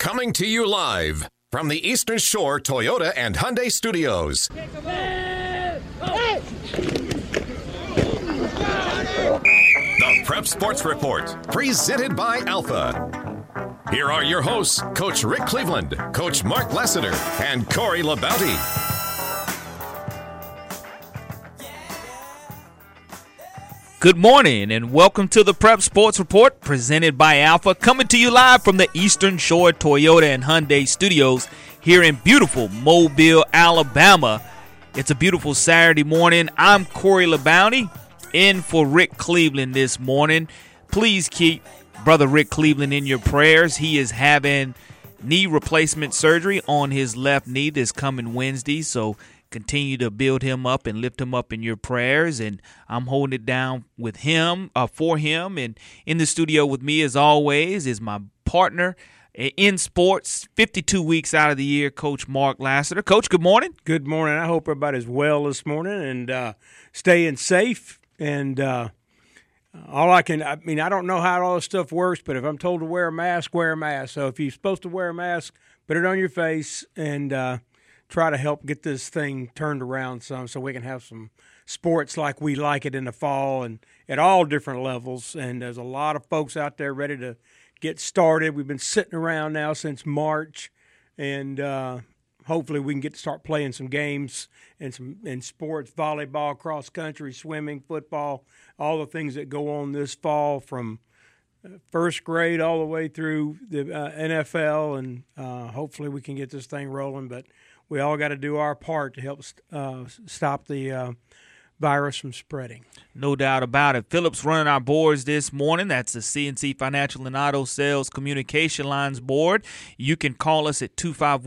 Coming to you live from the Eastern Shore Toyota and Hyundai Studios. The Prep Sports Report, presented by Alpha. Here are your hosts, Coach Rick Cleveland, Coach Mark Lassiter, and Corey LaBounty. Good morning and welcome to the Prep Sports Report presented by Alpha, coming to you live from the Eastern Shore Toyota and Hyundai Studios here in beautiful Mobile, Alabama. It's a beautiful Saturday morning. I'm Corey LaBounty in for Rick Cleveland this morning. Please keep Brother Rick Cleveland in your prayers. He is having knee replacement surgery on his left knee this coming Wednesday, so continue to build him up and lift him up in your prayers, and I'm holding it down with him, for him. And in the studio with me, as always, is my partner in sports, 52 weeks out of the year, Coach Mark Lassiter. Coach, good morning. Good morning. I hope everybody's well this morning and staying safe. And I don't know how all this stuff works, but if I'm told to wear a mask, wear a mask. So if you're supposed to wear a mask, put it on your face and try to help get this thing turned around some so we can have some sports like we like it in the fall and at all different levels. And there's a lot of folks out there ready to get started. We've been sitting around now since March, and hopefully we can get to start playing some games and in sports, volleyball, cross country, swimming, football, all the things that go on this fall from first grade all the way through the NFL, and hopefully we can get this thing rolling. But we all got to do our part to help stop the virus from spreading. No doubt about it. Phillips running our boards this morning. That's the CNC Financial and Auto Sales Communication Lines board. You can call us at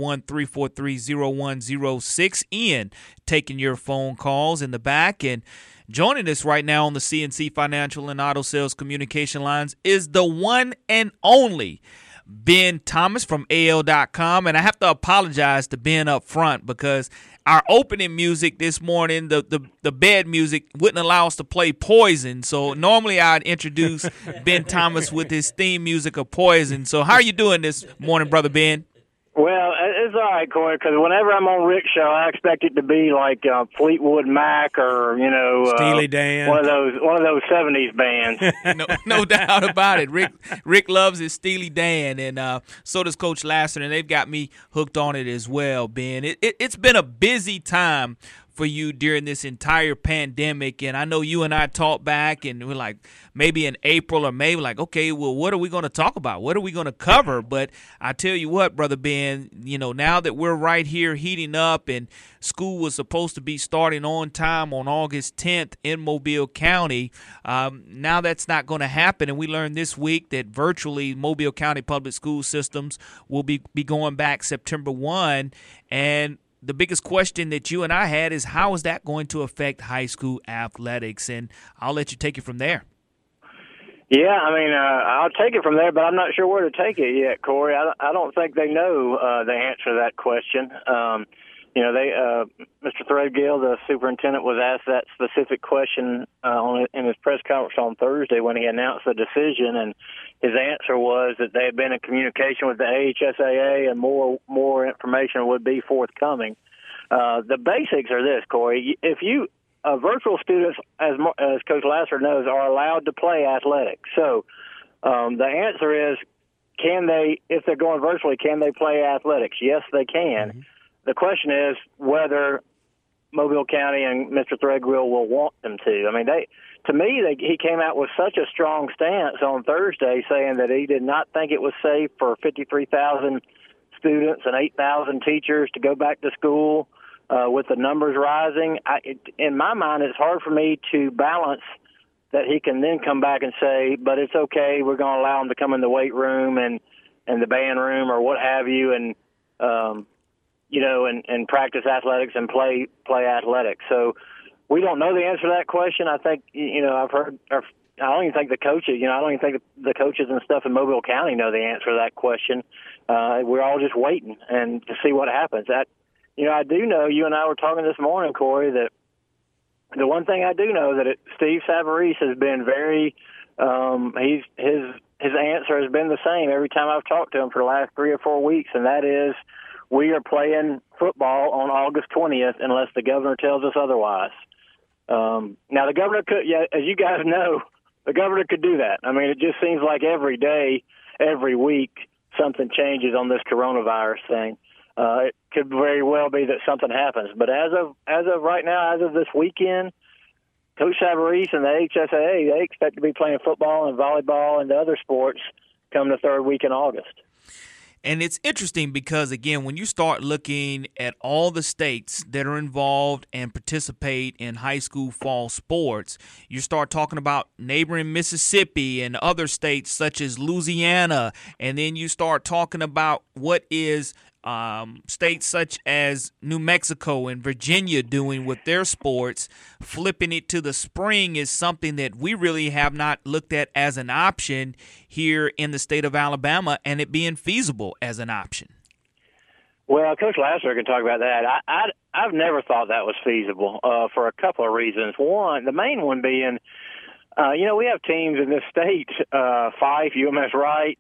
251-343-0106. Ian taking your phone calls in the back. And joining us right now on the CNC Financial and Auto Sales Communication Lines is the one and only Ben Thomas from AL.com, and I have to apologize to Ben up front because our opening music this morning, the bed music, wouldn't allow us to play Poison. So normally I'd introduce Ben Thomas with his theme music of Poison. So how are you doing this morning, Brother Ben? Well, it's all right, Corey, because whenever I'm on Rick's show, I expect it to be like Fleetwood Mac or, Steely Dan, one of those 70s bands. No doubt about it. Rick loves his Steely Dan, and so does Coach Lassiter, and they've got me hooked on it as well, Ben. It's been a busy time for you during this entire pandemic, and I know you and I talked back, and we're like, maybe in April or May, we're like, okay, well, what are we going to talk about? What are we going to cover? But I tell you what, Brother Ben, now that we're right here heating up, and school was supposed to be starting on time on August 10th in Mobile County, now that's not going to happen, and we learned this week that virtually Mobile County public school systems will be going back September 1, and the biggest question that you and I had is how is that going to affect high school athletics? And I'll let you take it from there. Yeah, I'll take it from there, but I'm not sure where to take it yet, Corey. I don't think they know the answer to that question. Mr. Threadgill, the superintendent, was asked that specific question in his press conference on Thursday when he announced the decision, and his answer was that they had been in communication with the AHSAA and more information would be forthcoming. The basics are this, Corey. If you virtual students, as Coach Lassiter knows, are allowed to play athletics. So the answer is, can they, if they're going virtually, can they play athletics? Yes, they can. Mm-hmm. The question is whether Mobile County and Mr. Threadgill will want them to. He came out with such a strong stance on Thursday saying that he did not think it was safe for 53,000 students and 8,000 teachers to go back to school with the numbers rising. In my mind, it's hard for me to balance that he can then come back and say, but it's okay, we're going to allow them to come in the weight room and the band room or what have you, and practice athletics and play athletics. So we don't know the answer to that question. I think, I've heard, I don't even think the coaches, I don't even think the coaches and stuff in Mobile County know the answer to that question. We're all just waiting and to see what happens. I do know, you and I were talking this morning, Corey, that the one thing I do know that Steve Savarese has been very, his his answer has been the same every time I've talked to him for the last 3 or 4 weeks, and that is we are playing football on August 20th unless the governor tells us otherwise. Now, the governor could, as you guys know, the governor could do that. I mean, it just seems like every day, every week, something changes on this coronavirus thing. It could very well be that something happens. But as of right now, as of this weekend, Coach Savarese and the HSAA, they expect to be playing football and volleyball and the other sports come the third week in August. And it's interesting because, again, when you start looking at all the states that are involved and participate in high school fall sports, you start talking about neighboring Mississippi and other states such as Louisiana, and then you start talking about what is states such as New Mexico and Virginia doing with their sports. Flipping it to the spring is something that we really have not looked at as an option here in the state of Alabama, and it being feasible as an option. Well, Coach Lassiter can talk about that. I've never thought that was feasible for a couple of reasons. One, the main one being, we have teams in this state, Fife, UMS Wright,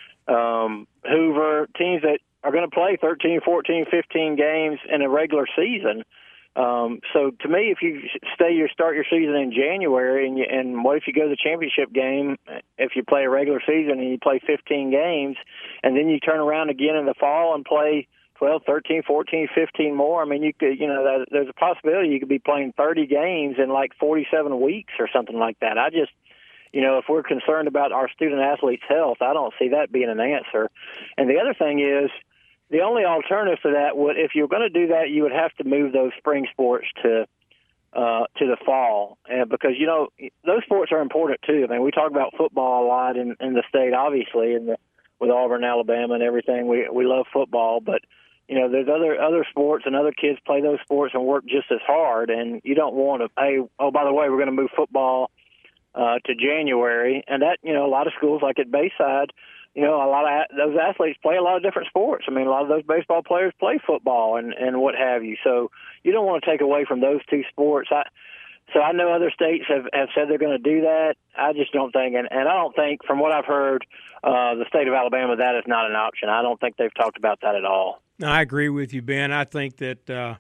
Hoover, teams that are going to play 13, 14, 15 games in a regular season. So to me, if you start your season in January, and what if you go to the championship game, if you play a regular season and you play 15 games, and then you turn around again in the fall and play 12, 13, 14, 15 more, I mean, you could, there's a possibility you could be playing 30 games in like 47 weeks or something like that. I just, if we're concerned about our student athletes' health, I don't see that being an answer. And the other thing is, the only alternative to that would, if you're going to do that, you would have to move those spring sports to the fall, because those sports are important too. I mean, we talk about football a lot in the state, obviously, with Auburn, Alabama, and everything. We love football, but there's other sports, and other kids play those sports and work just as hard. And you don't want to, by the way, we're going to move football to January, and that a lot of schools like at Bayside. A lot of those athletes play a lot of different sports. I mean, a lot of those baseball players play football and what have you. So you don't want to take away from those two sports. So I know other states have said they're going to do that. I just don't think, and I don't think, from what I've heard, the state of Alabama, that is not an option. I don't think they've talked about that at all. No, I agree with you, Ben. I think that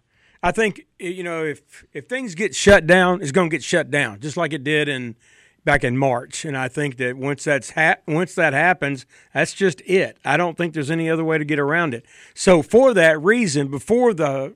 if things get shut down, it's going to get shut down, just like it did back in March. And I think that once that happens, that's just it. I don't think there's any other way to get around it. So for that reason, before the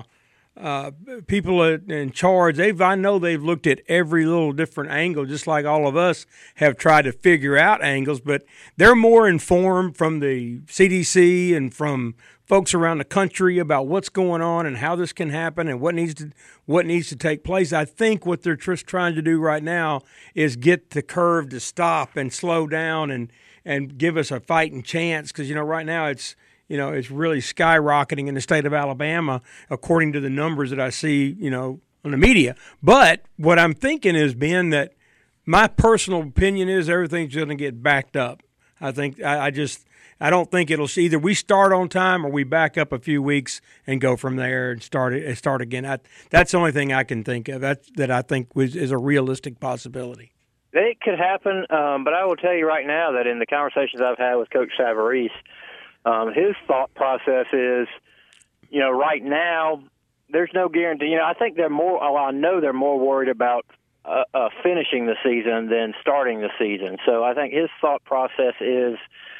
people in charge, I know they've looked at every little different angle, just like all of us have tried to figure out angles, but they're more informed from the CDC and from folks around the country about what's going on and how this can happen and what needs to take place. I think what they're just trying to do right now is get the curve to stop and slow down and give us a fighting chance, because right now it's really skyrocketing in the state of Alabama according to the numbers that I see on the media. But what I'm thinking is, Ben, that my personal opinion is everything's going to get backed up. I think I don't think it'll see either we start on time or we back up a few weeks and go from there and start again. That's the only thing I can think of that I think is a realistic possibility. It could happen, but I will tell you right now that in the conversations I've had with Coach Savarese, his thought process is, right now there's no guarantee. I think they're more. I know they're more worried about finishing the season than starting the season. So I think his thought process is,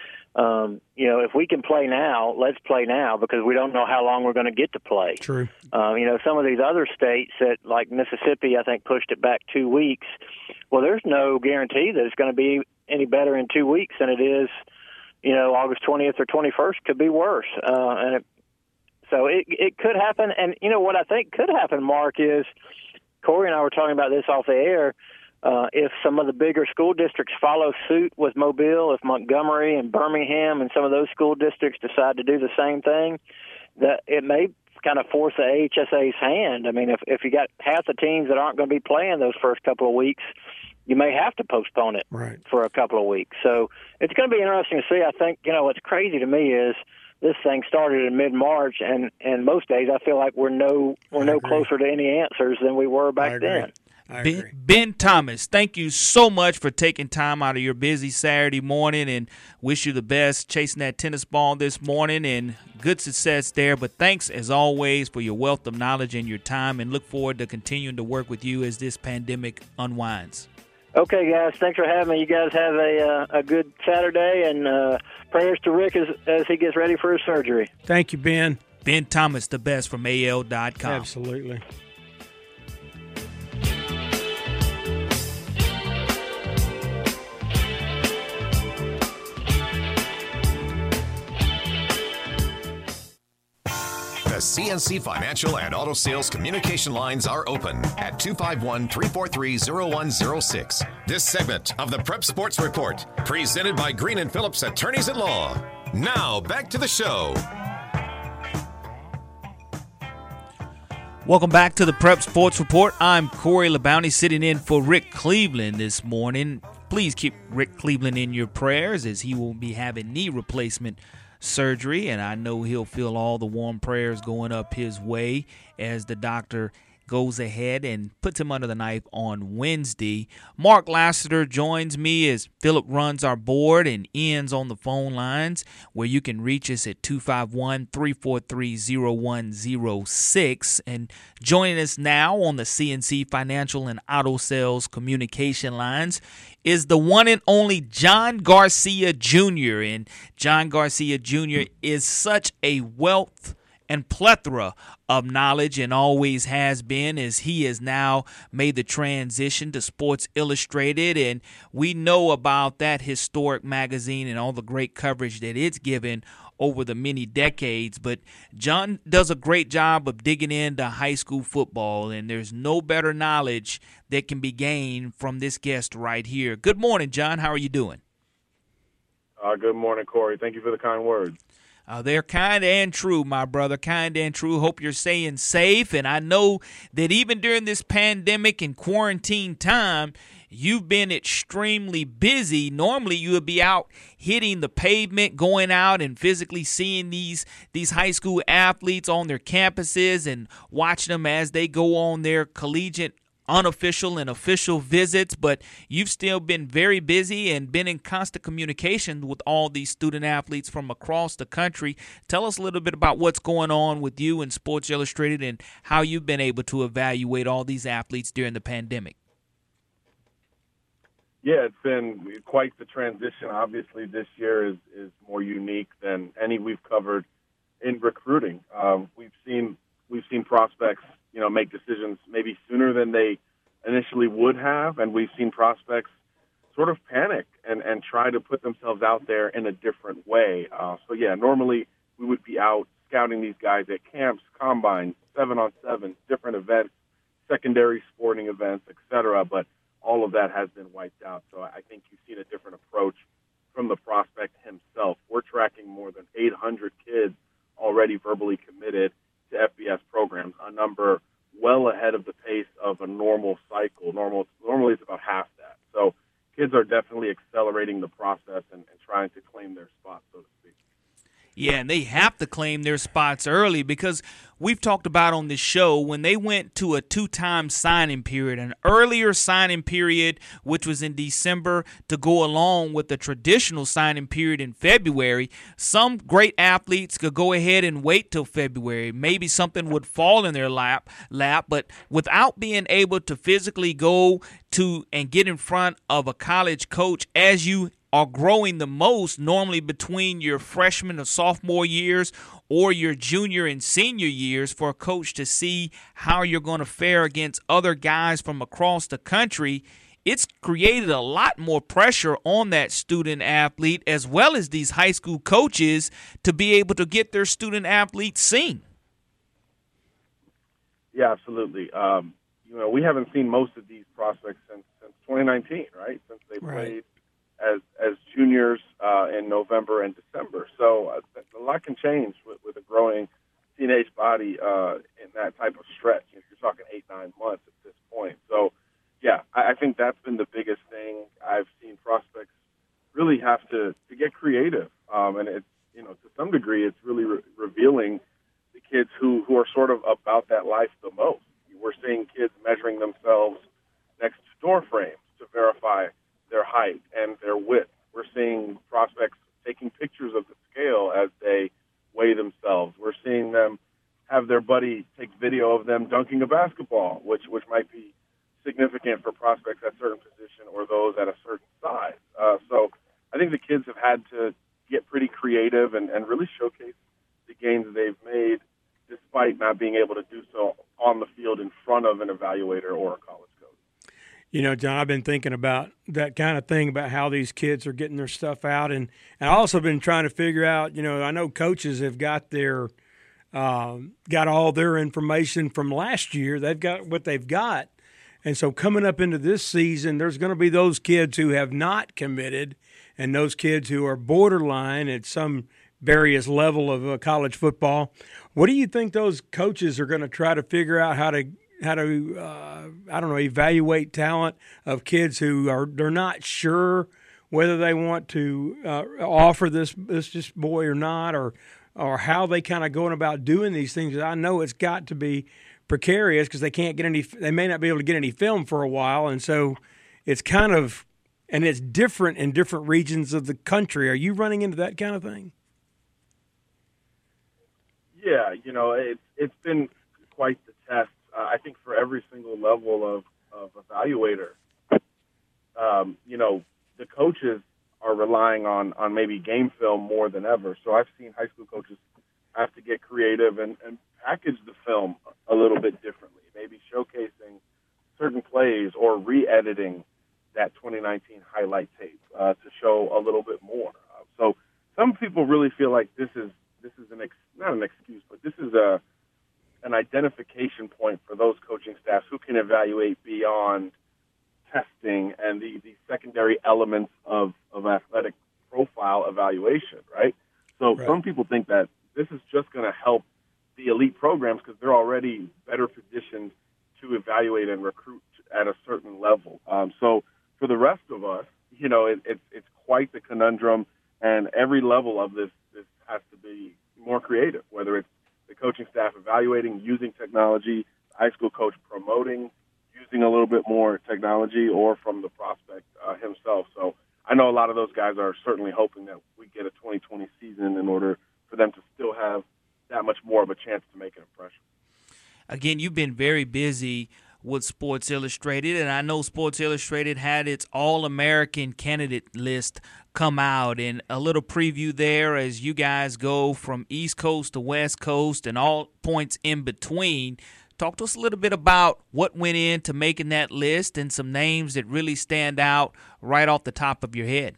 if we can play now, let's play now, because we don't know how long we're going to get to play. True. Some of these other states that, like Mississippi, I think pushed it back 2 weeks. Well, there's no guarantee that it's going to be any better in 2 weeks than it is, August 20th or 21st could be worse. So it could happen. And, what I think could happen, Mark, is Corey and I were talking about this off the air. If some of the bigger school districts follow suit with Mobile, if Montgomery and Birmingham and some of those school districts decide to do the same thing, that it may kind of force the AHSA's hand. I mean, if you got half the teams that aren't going to be playing those first couple of weeks, you may have to postpone it for a couple of weeks. So it's going to be interesting to see. I think, what's crazy to me is this thing started in mid-March, and most days I feel like we're no closer to any answers than we were back then. I agree. Ben Thomas, thank you so much for taking time out of your busy Saturday morning, and wish you the best chasing that tennis ball this morning, and good success there. But thanks, as always, for your wealth of knowledge and your time, and look forward to continuing to work with you as this pandemic unwinds. Okay, guys. Thanks for having me. You guys have a good Saturday, and prayers to Rick as he gets ready for his surgery. Thank you, Ben. Ben Thomas, the best from AL.com. Absolutely. The CNC Financial and Auto Sales communication lines are open at 251-343-0106. This segment of the Prep Sports Report, presented by Green and Phillips Attorneys at Law. Now, back to the show. Welcome back to the Prep Sports Report. I'm Corey LeBounty, sitting in for Rick Cleveland this morning. Please keep Rick Cleveland in your prayers, as he will be having knee replacement surgery, and I know he'll feel all the warm prayers going up his way as the doctor goes ahead and puts him under the knife on Wednesday. Mark Lassiter joins me as Philip runs our board, and Ian's on the phone lines, where you can reach us at 251-343-0106. And joining us now on the CNC Financial and Auto Sales communication lines is the one and only John Garcia Jr. And John Garcia Jr. is such a wealth and plethora of knowledge, and always has been, as he has now made the transition to Sports Illustrated. And we know about that historic magazine and all the great coverage that it's given over the many decades. But John does a great job of digging into high school football, and there's no better knowledge that can be gained from this guest right here. Good morning, John. How are you doing? Good morning, Corey. Thank you for the kind words. They're kind and true, my brother, kind and true. Hope you're staying safe. And I know that even during this pandemic and quarantine time, you've been extremely busy. Normally, you would be out hitting the pavement, going out and physically seeing these high school athletes on their campuses and watching them as they go on their collegiate, unofficial and official visits. But you've still been very busy and been in constant communication with all these student athletes from across the country. Tell us a little bit about what's going on with you and Sports Illustrated, and how you've been able to evaluate all these athletes during the pandemic. Yeah, it's been quite the transition. Obviously, this year is more unique than any we've covered in recruiting. We've seen prospects, make decisions maybe sooner than they initially would have, and we've seen prospects sort of panic and try to put themselves out there in a different way. Normally we would be out scouting these guys at camps, combines, 7-on-7, different events, secondary sporting events, etc. But all of that has been wiped out. So I think you've seen a different approach from the prospect himself. We're tracking more than 800 kids already verbally committed to FBS programs, a number well ahead of the pace of a normal cycle. Normally it's about half that. So kids are definitely accelerating the process and trying to claim their spot, so to speak. Yeah, and they have to claim their spots early, because we've talked about on this show, when they went to a two-time signing period, an earlier signing period, which was in December, to go along with the traditional signing period in February, some great athletes could go ahead and wait till February. Maybe something would fall in their lap, but without being able to physically go to and get in front of a college coach as you are growing the most, normally between your freshman or sophomore years or your junior and senior years, for a coach to see how you're going to fare against other guys from across the country. It's created a lot more pressure on that student athlete, as well as these high school coaches, to be able to get their student athletes seen. Yeah, absolutely. We haven't seen most of these prospects since 2019, right? Since they played as juniors in November and December. So a lot can change with a growing teenage body in that type of stretch. If you're talking 8-9 months at this point. So, yeah, I think that's been the biggest thing. I've seen prospects really have to get creative. And it's, to some degree, it's really revealing the kids who are sort of about that life the most. We're seeing kids measuring themselves next to door frames to verify their height and their width. We're seeing prospects taking pictures of the scale as they weigh themselves. We're seeing them have their buddy take video of them dunking a basketball, which might be significant for prospects at a certain position or those at a certain size. So I think the kids have had to get pretty creative and really showcase the gains they've made despite not being able to do so on the field in front of an evaluator or a college coach. You know, John, I've been thinking about that kind of thing, about how these kids are getting their stuff out. And I've also been trying to figure out, you know, I know coaches have got their got all their information from last year. They've got what they've got. And so coming up into this season, there's going to be those kids who have not committed and those kids who are borderline at some various level of college football. What do you think those coaches are going to try to figure out how to I don't know, evaluate talent of kids who they're not sure whether they want to offer this boy or not, or how they kind of going about doing these things? I know it's got to be precarious because they may not be able to get any film for a while, and so it's kind of, and it's different in different regions of the country. Are you running into that kind of thing? Yeah, you know, it's been quite the test. I think for every single level of evaluator, you know, the coaches are relying on maybe game film more than ever. So I've seen high school coaches have to get creative and package the film a little bit differently, maybe showcasing certain plays or re-editing that 2019 highlight tape to show a little bit more. So some people really feel like this is not an excuse, but this is an identification point for those coaching staffs who can evaluate beyond testing and the secondary elements of athletic profile evaluation, right? So Right. Some people think that this is just going to help the elite programs because they're already better positioned to evaluate and recruit at a certain level. So for the rest of us, you know, it's quite the conundrum, and every level of this has to be more creative, whether it's the coaching staff evaluating, using technology, the high school coach promoting, using a little bit more technology, or from the prospect himself. So I know a lot of those guys are certainly hoping that we get a 2020 season in order for them to still have that much more of a chance to make an impression. Again, you've been very busy with Sports Illustrated, and I know Sports Illustrated had its All-American candidate list come out, and a little preview there as you guys go from East Coast to West Coast and all points in between. Talk to us a little bit about what went into making that list and some names that really stand out right off the top of your head.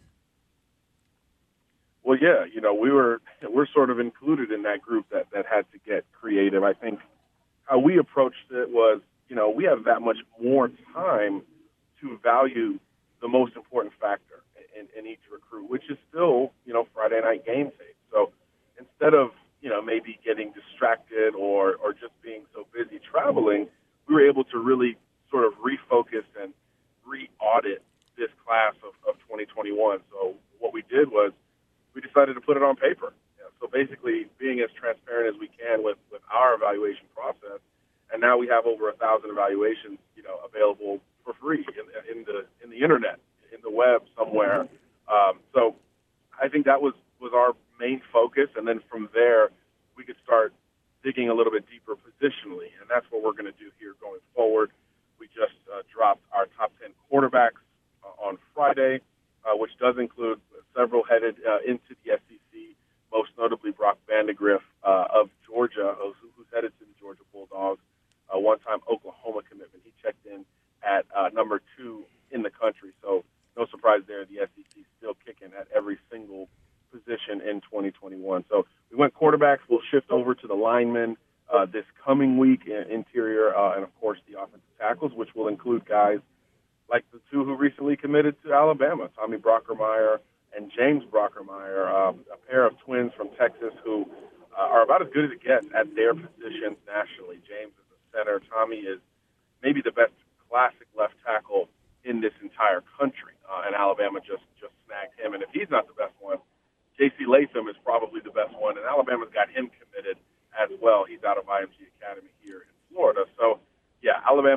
Well, yeah, you know, we're sort of included in that group that had to get creative. I think how we approached it was, you know, we have that much more time to value the most important factor in each recruit, which is still, you know, Friday night game tape. So instead of, you know, maybe getting distracted or just being so busy traveling, we were able to really sort of refocus and re-audit this class of 2021. So what we did was we decided to put it on paper. Yeah, so basically being as transparent as we can with our evaluation process. And now we have over 1,000 evaluations, you know, available for free in the internet, in the web somewhere. So I think that was our main focus, and then from there we could start digging a little bit deeper positionally, and that's what we're going to do here going forward. We just dropped our top 10 quarterbacks on Friday, which does include several headed into the SEC, most notably Brock Vandagriff of Georgia, who's headed to the Georgia Bulldogs. A one-time Oklahoma commitment. He checked in at number 2 in the country. So no surprise there, the SEC is still kicking at every single position in 2021. So we went quarterbacks. We'll shift over to the linemen this coming week, interior, and, of course, the offensive tackles, which will include guys like the 2 who recently committed to Alabama, Tommy Brockermeyer and James Brockermeyer, a pair of twins from Texas who are about as good as it gets at their positions nationally. James is a center. Tommy is maybe the best classic left tackle in this entire country, and Alabama just snagged him. And if he's not the best one, J.C. Latham is probably the best one, and Alabama's got him committed as well. He's out of IMG Academy here in Florida. So, yeah, Alabama's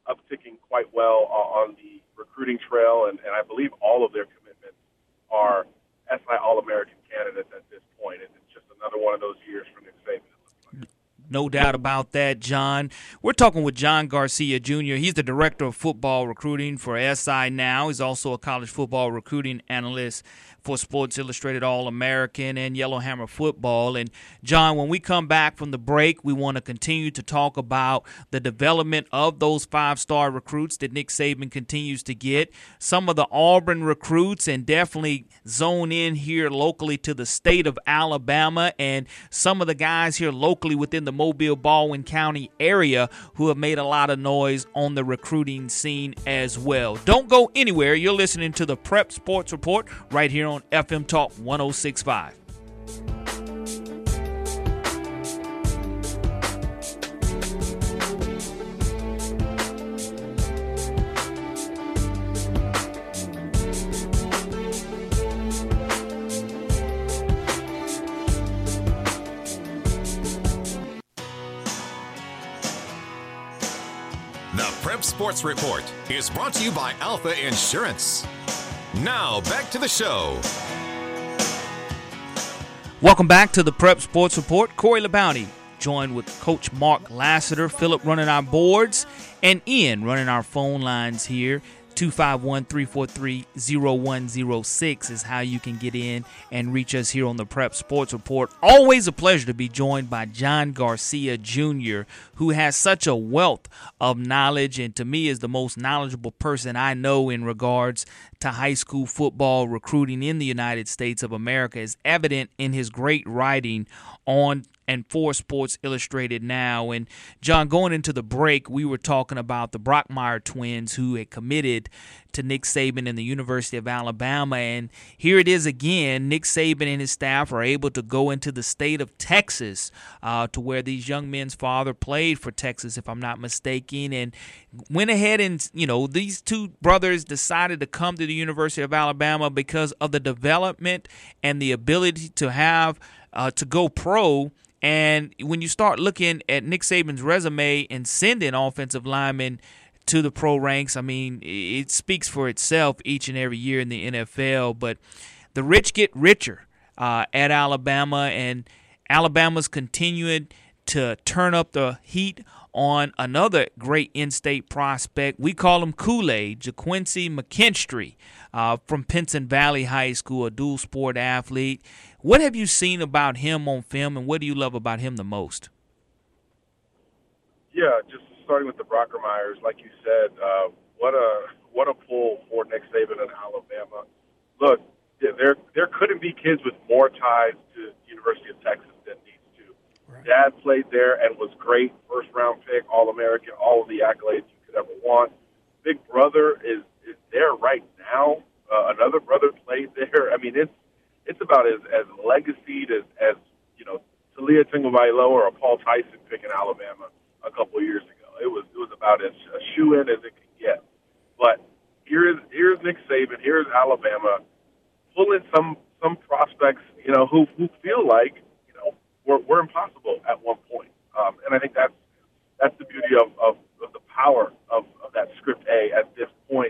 upticking quite well on the recruiting trail, and I believe all of their commitments are SI All-American candidates at this point. And it's just another one of those years for Nick Saban. No doubt about that, John. We're talking with John Garcia Jr. He's the director of football recruiting for SI now. He's also a college football recruiting analyst for Sports Illustrated All-American and Yellowhammer Football. And, John, when we come back from the break, we want to continue to talk about the development of those five-star recruits that Nick Saban continues to get, some of the Auburn recruits, and definitely zone in here locally to the state of Alabama and some of the guys here locally within the Mobile-Baldwin County area who have made a lot of noise on the recruiting scene as well. Don't go anywhere. You're listening to the Prep Sports Report right here on FM Talk 106.5. The Prep Sports Report is brought to you by Alpha Insurance. Now, back to the show. Welcome back to the Prep Sports Report. Corey LeBounty, joined with Coach Mark Lassiter, Phillip running our boards, and Ian running our phone lines here. 251-343-0106 is how you can get in and reach us here on the Prep Sports Report. Always a pleasure to be joined by John Garcia Jr., who has such a wealth of knowledge and to me is the most knowledgeable person I know in regards to high school football recruiting in the United States of America, is evident in his great writing on and for Sports Illustrated now. And, John, going into the break, we were talking about the Brockmeyer twins who had committed to Nick Saban and the University of Alabama. And here it is again. Nick Saban and his staff are able to go into the state of Texas to where these young men's father played for Texas, if I'm not mistaken, and went ahead and, these two brothers decided to come to the University of Alabama because of the development and the ability to have to go pro. And when you start looking at Nick Saban's resume and sending offensive linemen to the pro ranks, I mean, it speaks for itself each and every year in the NFL. But the rich get richer at Alabama, and Alabama's continuing to turn up the heat on another great in-state prospect. We call him Kool-Aid, JaQuincy McKinstry from Pinson Valley High School, a dual sport athlete. What have you seen about him on film, and what do you love about him the most? Yeah, just starting with the Brockmeyers, like you said, what a pull for Nick Saban in Alabama. Look, there couldn't be kids with more ties to the University of Texas than these two. Right. Dad played there and was great, first-round pick, All-American, all of the accolades you could ever want. Big brother is there right now. Another brother played there. I mean, it's about as legacied as Talia Tagovailoa or a Paul Tyson pick in Alabama a couple of years ago. It was about as a shoe-in as it could get. But here's Nick Saban, here's Alabama pulling some prospects, who feel like were impossible at one point. And I think that's the beauty of the power of that script A at this point.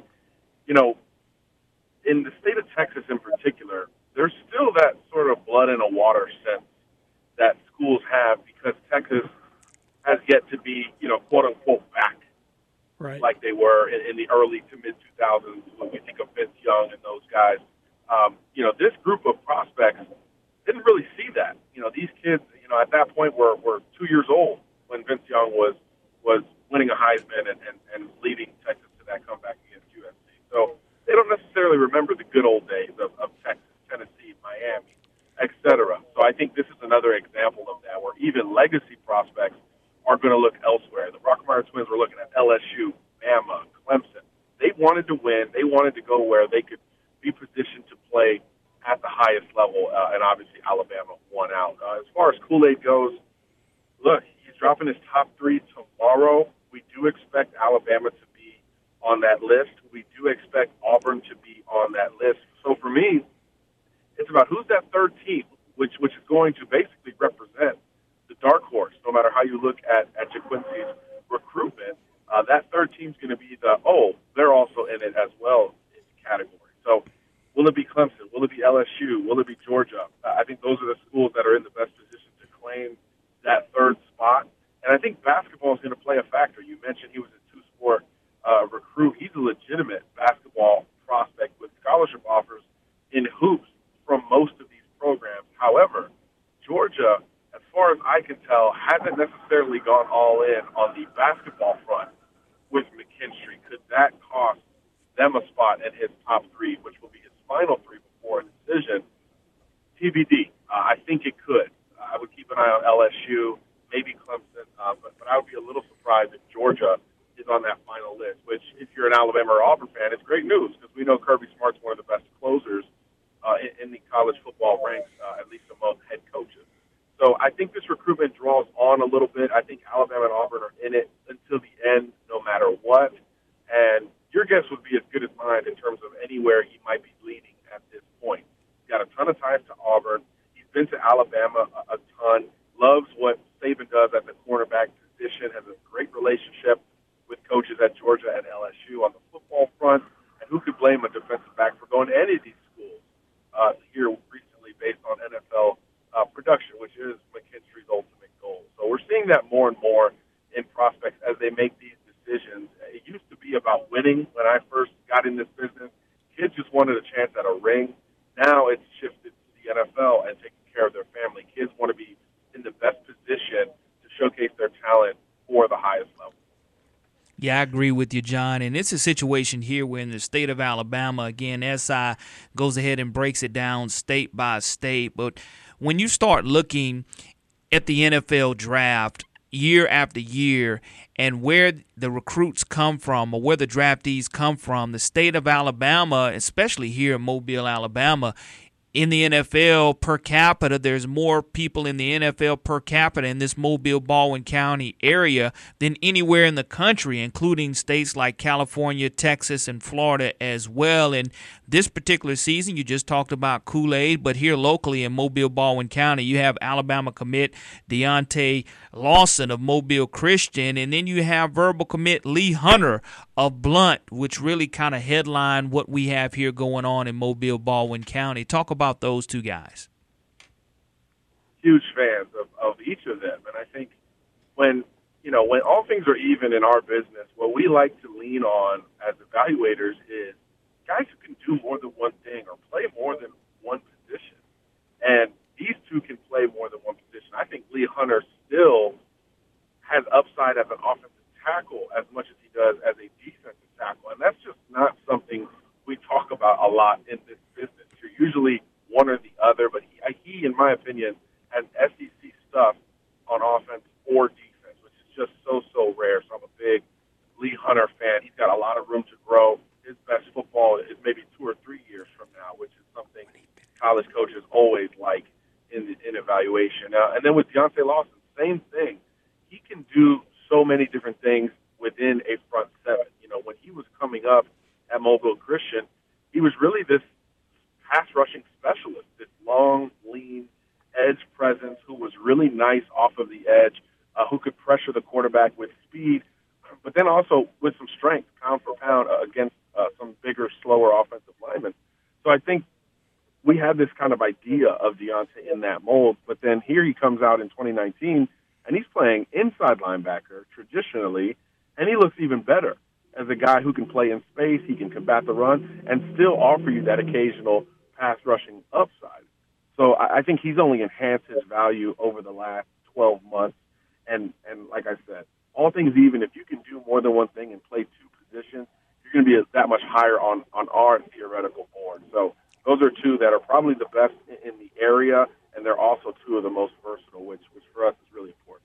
In the state of Texas in particular, there's still that sort of blood in a water sense that schools have because Texas has yet to be, quote unquote, back right like they were in the early to mid 2000s when we think of Vince Young and those guys. This group of prospects didn't really see that. These kids, at that point were 2 years old when Vince Young was winning a Heisman and leading Texas to that comeback against USC. So they don't necessarily remember the good old days of Texas, Tennessee, Miami, et cetera. So I think this is another example of that, where even legacy prospects are going to look elsewhere. The Brockmeyer twins were looking at LSU, Bama, Clemson. They wanted to win. They wanted to go where they could be positioned to play at the highest level, and obviously Alabama won out. As far as Kool-Aid goes, look, he's dropping his top three tomorrow. We do expect Alabama to be on that list. We do expect Auburn to be on that list. So for me, it's about who's that third team, which is going to basically represent the dark horse, no matter how you look at JaQuincy's recruitment. That third team's going to be they're also in it as well category. So will it be Clemson? Will it be LSU? Will it be Georgia? I think those are the schools that are in the best position to claim that third spot. And I think basketball is going to play a factor. You mentioned he was a two-sport recruit. He's a legitimate basketball prospect with scholarship offers in hoops from most of these programs. However, Georgia, as far as I can tell, hasn't necessarily gone all in on the basketball front with McKinstry. Could that cost them a spot in his top three, which will be his final three before a decision? TBD. I think it could. I would keep an eye on LSU, maybe Clemson, but I would be a little surprised if Georgia is on that final list, which if you're an Alabama or Auburn fan, it's great news because we know Kirby Smart's one of the best closers in the college football ranks, at least among head coaches. So I think this recruitment draws on a little bit. I think Alabama and Auburn are in it until the end, no matter what. And your guess would be as good as mine in terms of anywhere he might be leading at this point. He's got a ton of ties to Auburn. He's been to Alabama a ton, loves what Saban does at the cornerback position, has a great relationship with coaches at Georgia and LSU on the football front. And who could blame a defensive back for going to any of these schools here recently based on NFL production, which is McKinstry's ultimate goal. So we're seeing that more and more in prospects as they make these decisions. It used to be about winning when I first got in this business. Kids just wanted a chance at a ring. Now it's shifted to the NFL and taking care of their family. Kids want to be in the best position to showcase their talent for the highest level. Yeah, I agree with you, John. And it's a situation here where in the state of Alabama, again, SI goes ahead and breaks it down state by state. But when you start looking at the NFL draft year after year and where the recruits come from or where the draftees come from, the state of Alabama, especially here in Mobile, Alabama, in the NFL per capita, there's more people in the NFL per capita in this Mobile, Baldwin County area than anywhere in the country, including states like California, Texas, and Florida as well. And this particular season, you just talked about Kool-Aid, but here locally in Mobile, Baldwin County, you have Alabama commit Deontay Lawson of Mobile Christian, and then you have verbal commit Lee Hunter of Blunt, which really kind of headline what we have here going on in Mobile, Baldwin County. Talk about those two guys. Huge fans of each of them, and I think when all things are even in our business, what we like to lean on as evaluators is guys who can do more than one thing or play more than one position. And these two can play more than one position. I think Lee Hunter still has upside as an offensive tackle as much as he does as a defensive tackle. And that's just not something we talk about a lot in this business. You're usually one or the other, but he in my opinion, has SEC stuff on offense or defense, which is just so rare. So I'm a big Lee Hunter fan. He's got a lot of room to grow. His best football is maybe 2 or 3 years from now, which is something college coaches always like in evaluation. And then with Deontay Lawson, same thing. He can do so many different things within a front seven. When he was coming up at Mobile Christian, he was really this pass rushing specialist, this long, lean edge presence who was really nice off of the edge, who could pressure the quarterback with speed, but then also with some strength, pound for pound, against some bigger, slower offensive linemen. So I think we had this kind of idea of Deontay in that mold, but then here he comes out in 2019, and he's playing inside linebacker traditionally, and he looks even better as a guy who can play in space, he can combat the run, and still offer you that occasional pass rushing upside. So I think he's only enhanced his value over the last 12 months. And like I said, all things even, if you can do more than one thing and play two positions, you're going to be that much higher on our theoretical board. So those are two that are probably the best in the area, and they're also two of the most versatile, which for us is really important.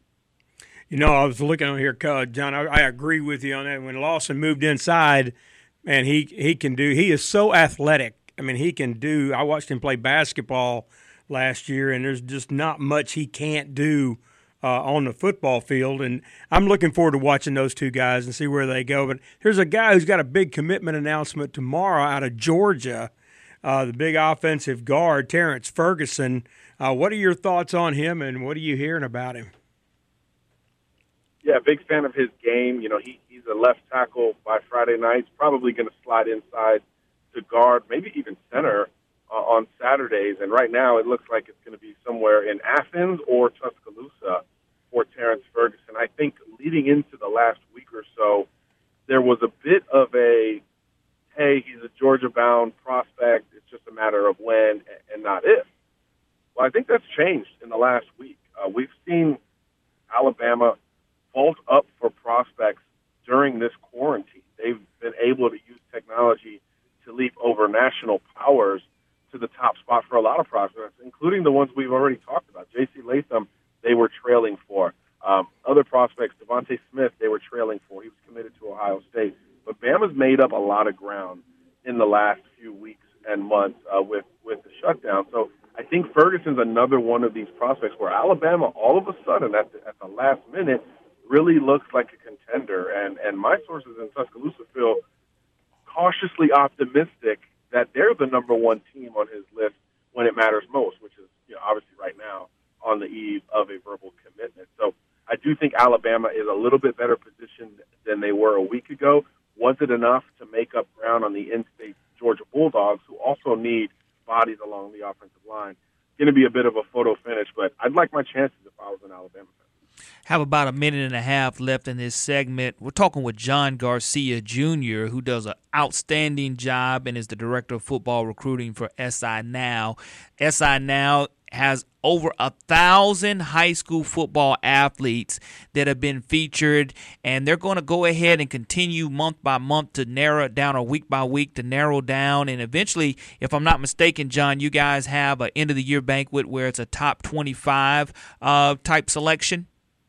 I was looking on here, John, I agree with you on that. When Lawson moved inside, man, he is so athletic. I mean, he can do – I watched him play basketball last year, and there's just not much he can't do on the football field. And I'm looking forward to watching those two guys and see where they go. But here's a guy who's got a big commitment announcement tomorrow out of Georgia, the big offensive guard, Terrence Ferguson. What are your thoughts on him, and what are you hearing about him? Yeah, big fan of his game. You know, he's a left tackle by Friday nights, probably going to slide inside to guard, maybe even center on Saturdays. And right now it looks like it's going to be somewhere in Athens or Tuscaloosa for Terrence Ferguson. I think leading into the last week or so, there was a bit of a, hey, he's a Georgia-bound prospect. It's just a matter of when and not if. Well, I think that's changed in the last week. We've seen Alabama vault up for prospects during this quarantine. They've been able to use technology to leap over national powers to the top spot for a lot of prospects, including the ones we've already talked about. J.C. Latham, they were trailing for. Other prospects, Devontae Smith, they were trailing for. He was committed to Ohio State. But Bama's made up a lot of ground in the last few weeks and months with the shutdown. So I think Ferguson's another one of these prospects where Alabama, all of a sudden, at the last minute, really looks like a contender. And my sources in Tuscaloosa feel cautiously optimistic that they're the number one team on his list when it matters most, which is, you know, obviously right now on the eve of a verbal commitment. So I do think Alabama is a little bit better positioned than they were a week ago. Was it enough to make up ground on the in-state Georgia Bulldogs, who also need bodies along the offensive line? Going to be a bit of a photo finish, but I'd like my chances if I was an Alabama fan. Have about a minute and a half left in this segment. We're talking with John Garcia Jr., who does an outstanding job and is the director of football recruiting for SI Now. SI Now has over 1,000 high school football athletes that have been featured, and they're going to go ahead and continue month by month to narrow it down, or week by week to narrow down. And eventually, if I'm not mistaken, John, you guys have an end-of-the-year banquet where it's a top 25 type selection.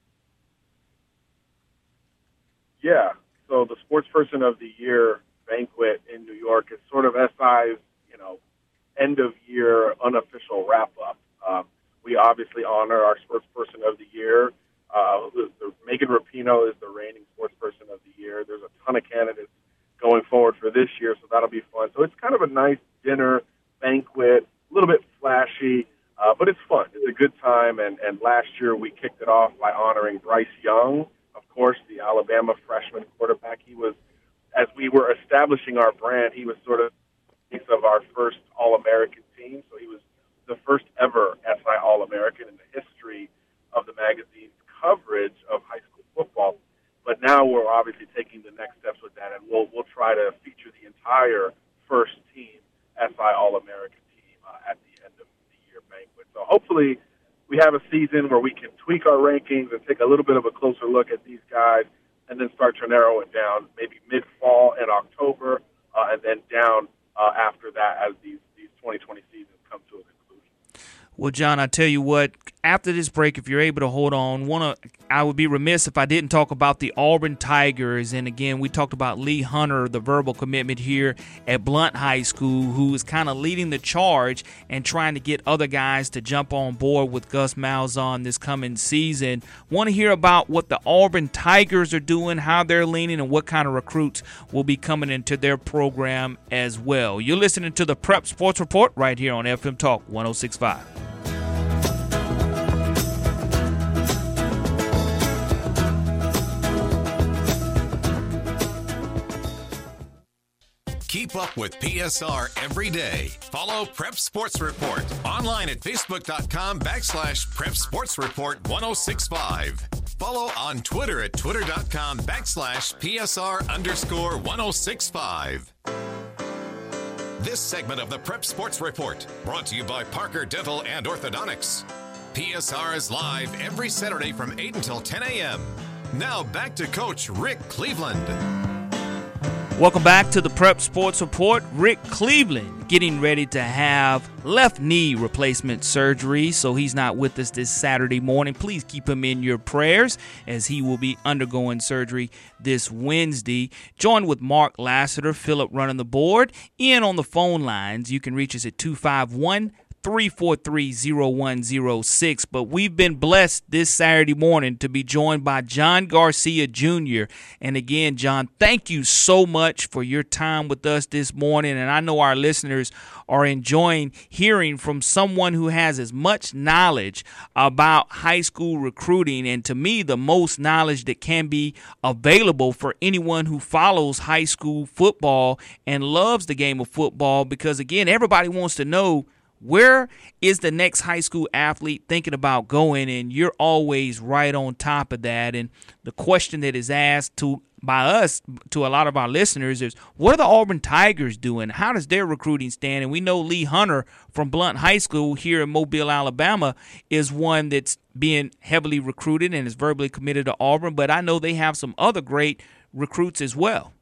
Yeah, so the Sports Person of the Year banquet in New York is sort of SI's, you know, end-of-year unofficial wrap-up. We obviously honor our Sports Person of the Year. Megan Rapinoe is the reigning Sports Person of the Year. There's a ton of candidates going forward for this year, so that'll be fun. So it's kind of a nice dinner banquet, a little bit flashy, but it's fun. It's a good time, and last year we kicked it off by honoring Bryce Young, of course, the Alabama freshman quarterback. He was, as we were establishing our brand, he was sort of the face of our first All-American team, so he was the first ever SI All-American in the history of the magazine's coverage of high school football. But now we're obviously taking the next steps with that, and we'll try to feature the entire first team SI All-American team at the end of the year banquet. So hopefully we have a season where we can tweak our rankings and take a little bit of a closer look at these guys, and then start to narrow it down maybe mid-fall and October, and then down after that as these 2020 seasons come to a conclusion. Well, John, I tell you what, after this break, if you're able to hold on, I would be remiss if I didn't talk about the Auburn Tigers. And again, we talked about Lee Hunter, the verbal commitment here at Blount High School, who is kind of leading the charge and trying to get other guys to jump on board with Gus Malzahn this coming season. Want to hear about what the Auburn Tigers are doing, how they're leaning, and what kind of recruits will be coming into their program as well. You're listening to the Prep Sports Report right here on FM Talk 106.5. Keep up with PSR every day. Follow Prep Sports Report online at Facebook.com/Prep Sports Report 1065. Follow on Twitter at Twitter.com/PSR_1065. This segment of the Prep Sports Report brought to you by Parker Dental and Orthodontics. PSR is live every Saturday from 8 until 10 a.m. Now back to Coach Rick Cleveland. Welcome back to the Prep Sports Report. Rick Cleveland getting ready to have left knee replacement surgery, so he's not with us this Saturday morning. Please keep him in your prayers as he will be undergoing surgery this Wednesday. Joined with Mark Lassiter, Phillip running the board. Ian on the phone lines. You can reach us at 251 343-0106. But we've been blessed this Saturday morning to be joined by John Garcia Jr. And again, John, thank you so much for your time with us this morning. And I know our listeners are enjoying hearing from someone who has as much knowledge about high school recruiting, and to me, the most knowledge that can be available for anyone who follows high school football and loves the game of football, because again, everybody wants to know, where is the next high school athlete thinking about going? And you're always right on top of that. And the question that is asked by us to a lot of our listeners is, what are the Auburn Tigers doing? How does their recruiting stand? And we know Lee Hunter from Blount High School here in Mobile, Alabama, is one that's being heavily recruited and is verbally committed to Auburn. But I know they have some other great recruits as well.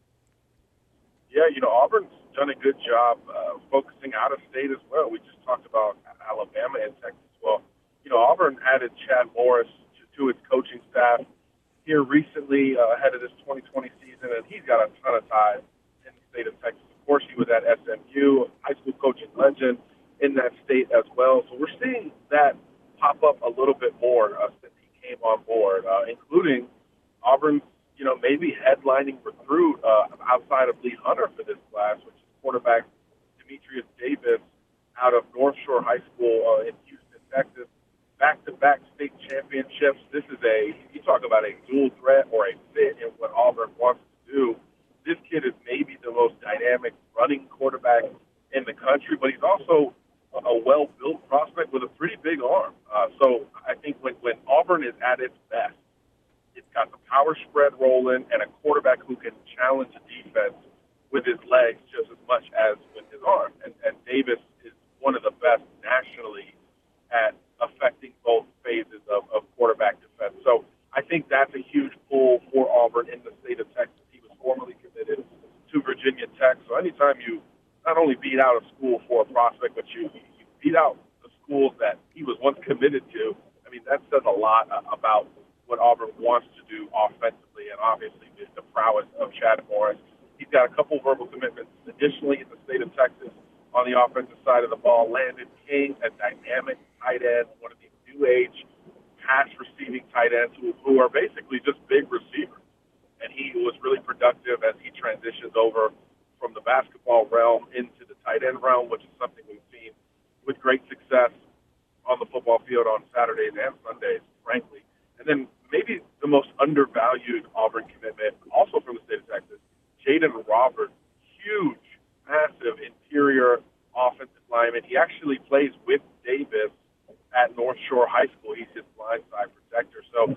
Yeah, Auburn's done a good job focusing out of state as well. We just talked about Alabama and Texas. Well, Auburn added Chad Morris to its coaching staff here recently ahead of this 2020 season, and he's got a ton of ties in the state of Texas. Of course, he was at SMU, high school coaching legend in that state as well. So we're seeing that pop up a little bit more since he came on board, including Auburn's, maybe headlining recruit outside of Lee Hunter for this class, which is quarterback Demetrius Davis out of North Shore High School in Houston, Texas. Back-to-back state championships. This is you talk about a dual threat or a fit in what Auburn wants to do. This kid is maybe the most dynamic running quarterback in the country, but he's also a well-built prospect with a pretty big arm. So I think when Auburn is at its best, it's got the power spread rolling and a quarterback who can challenge a defense with his legs just as much as with his arm. And Davis is one of the best nationally at affecting both phases of quarterback defense. So I think that's a huge pull for Auburn in the state of Texas. He was formerly committed to Virginia Tech. So anytime you not only beat out a school for a prospect, but you beat out the schools that he was once committed to, I mean, that says a lot about what Auburn wants to do offensively, and obviously the prowess of Chad Morris. He's got a couple verbal commitments additionally in the state of Texas on the offensive side of the ball. Landon King, a dynamic tight end, one of these new age pass receiving tight ends who are basically just big receivers. And he was really productive as he transitions over from the basketball realm into the tight end realm, which is something we've seen with great success on the football field on Saturdays and Sundays, frankly. And then maybe the most undervalued Auburn commitment, also from the state of Texas, Jaden Roberts, huge, massive interior offensive lineman. He actually plays with Davis at North Shore High School. He's his blindside protector. So,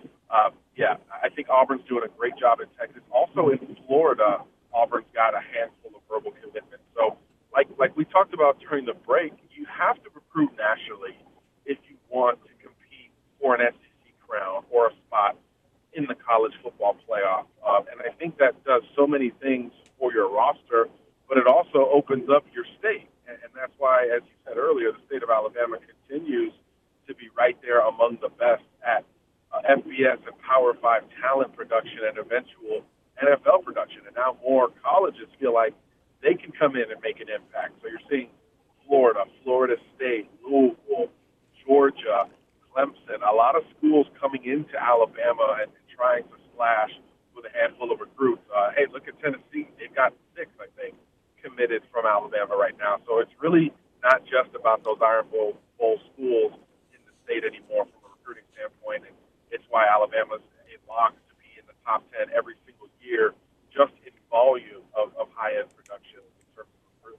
I think Auburn's doing a great job in Texas. Also in Florida, Auburn's got a handful of verbal commitments. So, like we talked about during the break, you have to recruit nationally if you want to compete for an SEC crown or a spot in the college football playoff. And I think that does so many things for your roster, but it also opens up your state. And that's why, as you said earlier, the state of Alabama continues to be right there among the best at FBS and Power 5 talent production and eventual NFL production. And now more colleges feel like they can come in and make an impact. So you're seeing Florida, Florida State, Louisville, Georgia, Clemson, a lot of schools coming into Alabama and trying to splash with a handful of recruits. Hey, look at Tennessee. They've got 6, I think, committed from Alabama right now. So it's really not just about those Iron Bowl schools in the state anymore from a recruiting standpoint. And it's why Alabama's in lock to be in the top 10 every single year, just in volume of high-end production in terms of recruiting.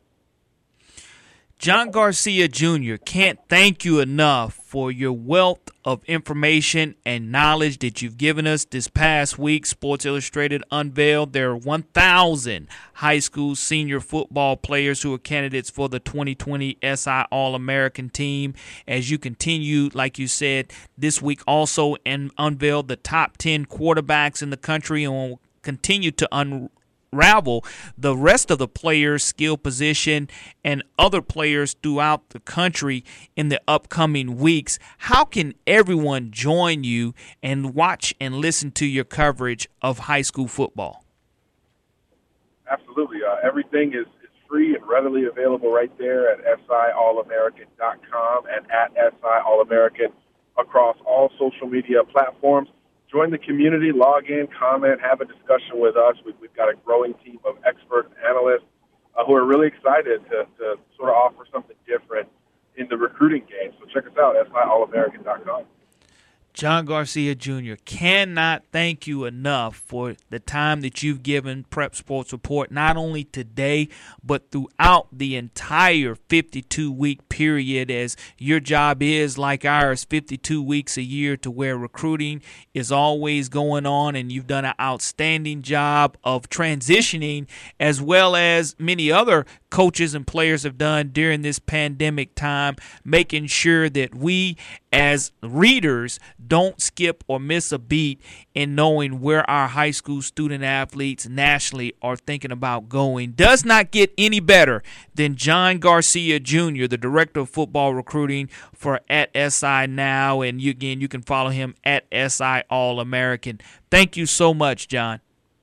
John Garcia Jr., can't thank you enough for your wealth of information and knowledge that you've given us. This past week, Sports Illustrated unveiled their 1,000 high school senior football players who are candidates for the 2020 SI All-American team. As you continue, like you said, this week also unveiled the top 10 quarterbacks in the country and will continue to unravel the rest of the players' skill position and other players throughout the country in the upcoming weeks. How can everyone join you and watch and listen to your coverage of high school football? Absolutely. Everything is free and readily available right there at siallamerican.com and at siallamerican across all social media platforms. Join the community, log in, comment, have a discussion with us. We've got a growing team of experts and analysts who are really excited to sort of offer something different in the recruiting game. So check us out, siallamerican.com. John Garcia Jr., cannot thank you enough for the time that you've given Prep Sports Report, not only today, but throughout the entire 52-week period, as your job is, like ours, 52 weeks a year, to where recruiting is always going on, and you've done an outstanding job of transitioning, as well as many other coaches and players have done during this pandemic time, making sure that we as readers don't skip or miss a beat in knowing where our high school student athletes nationally are thinking about going. Does not get any better than John Garcia Jr., the Director of Football Recruiting for at SI Now, and you can follow him at SI All-American. Thank you so much, John.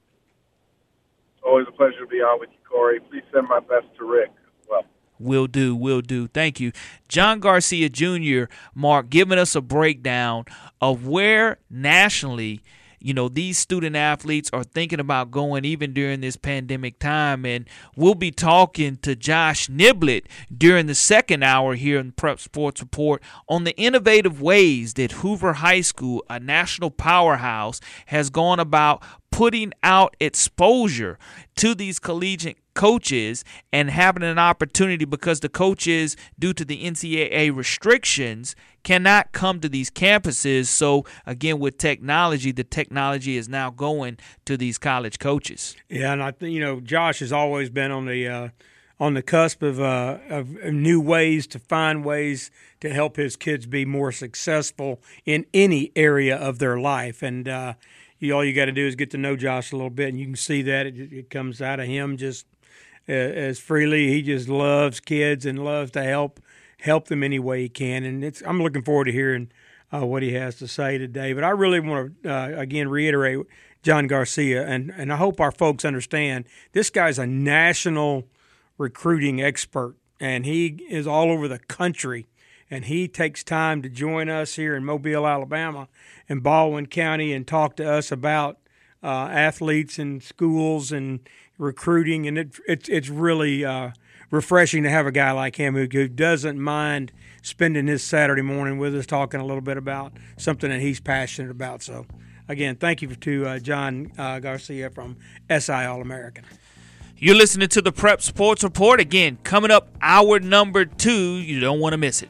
Always a pleasure to be on with you, Corey. Please send my best to Rick as well. Will do. Thank you. John Garcia Jr., Mark, giving us a breakdown of where nationally, these student athletes are thinking about going even during this pandemic time. And we'll be talking to Josh Niblett during the second hour here in Prep Sports Report on the innovative ways that Hoover High School, a national powerhouse, has gone about putting out exposure to these collegiate coaches and having an opportunity, because the coaches, due to the NCAA restrictions, cannot come to these campuses. So again, with technology, the technology is now going to these college coaches. Yeah, and I think Josh has always been on the cusp of new ways to find ways to help his kids be more successful in any area of their life. And all you got to do is get to know Josh a little bit, and you can see that it comes out of him just as freely. He just loves kids and loves to help them any way he can. And I'm looking forward to hearing what he has to say today. But I really want to, again, reiterate John Garcia, and I hope our folks understand this guy's a national recruiting expert, and he is all over the country. And he takes time to join us here in Mobile, Alabama, and Baldwin County, and talk to us about athletes and schools and recruiting. And it's really refreshing to have a guy like him who doesn't mind spending his Saturday morning with us, talking a little bit about something that he's passionate about. So, again, thank you to John Garcia from SI All-American. You're listening to the Prep Sports Report. Again, coming up, hour number 2. You don't want to miss it.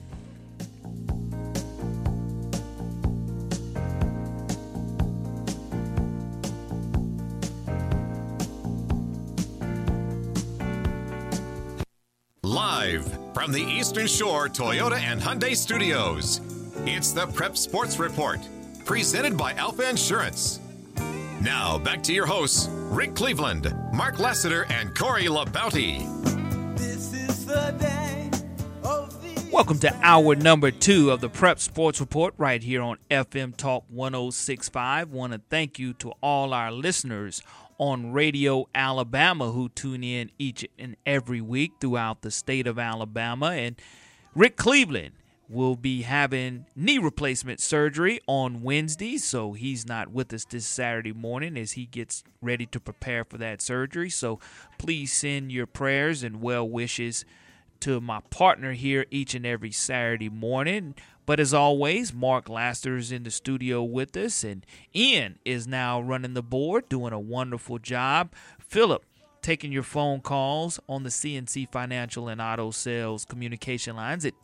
Live from the Eastern Shore Toyota and Hyundai Studios, it's the Prep Sports Report, presented by Alpha Insurance. Now, back to your hosts, Rick Cleveland, Mark Lassiter, and Corey LaBounty. This is the day of the Welcome to hour number 2 of the Prep Sports Report right here on FM Talk 106.5. Want to thank you to all our listeners on Radio Alabama who tune in each and every week throughout the state of Alabama. And Rick Cleveland will be having knee replacement surgery on Wednesday, so he's not with us this Saturday morning as he gets ready to prepare for that surgery. So please send your prayers and well wishes to my partner here each and every Saturday morning. But as always, Mark Lassiter is in the studio with us, and Ian is now running the board, doing a wonderful job. Philip, taking your phone calls on the CNC Financial and Auto Sales communication lines at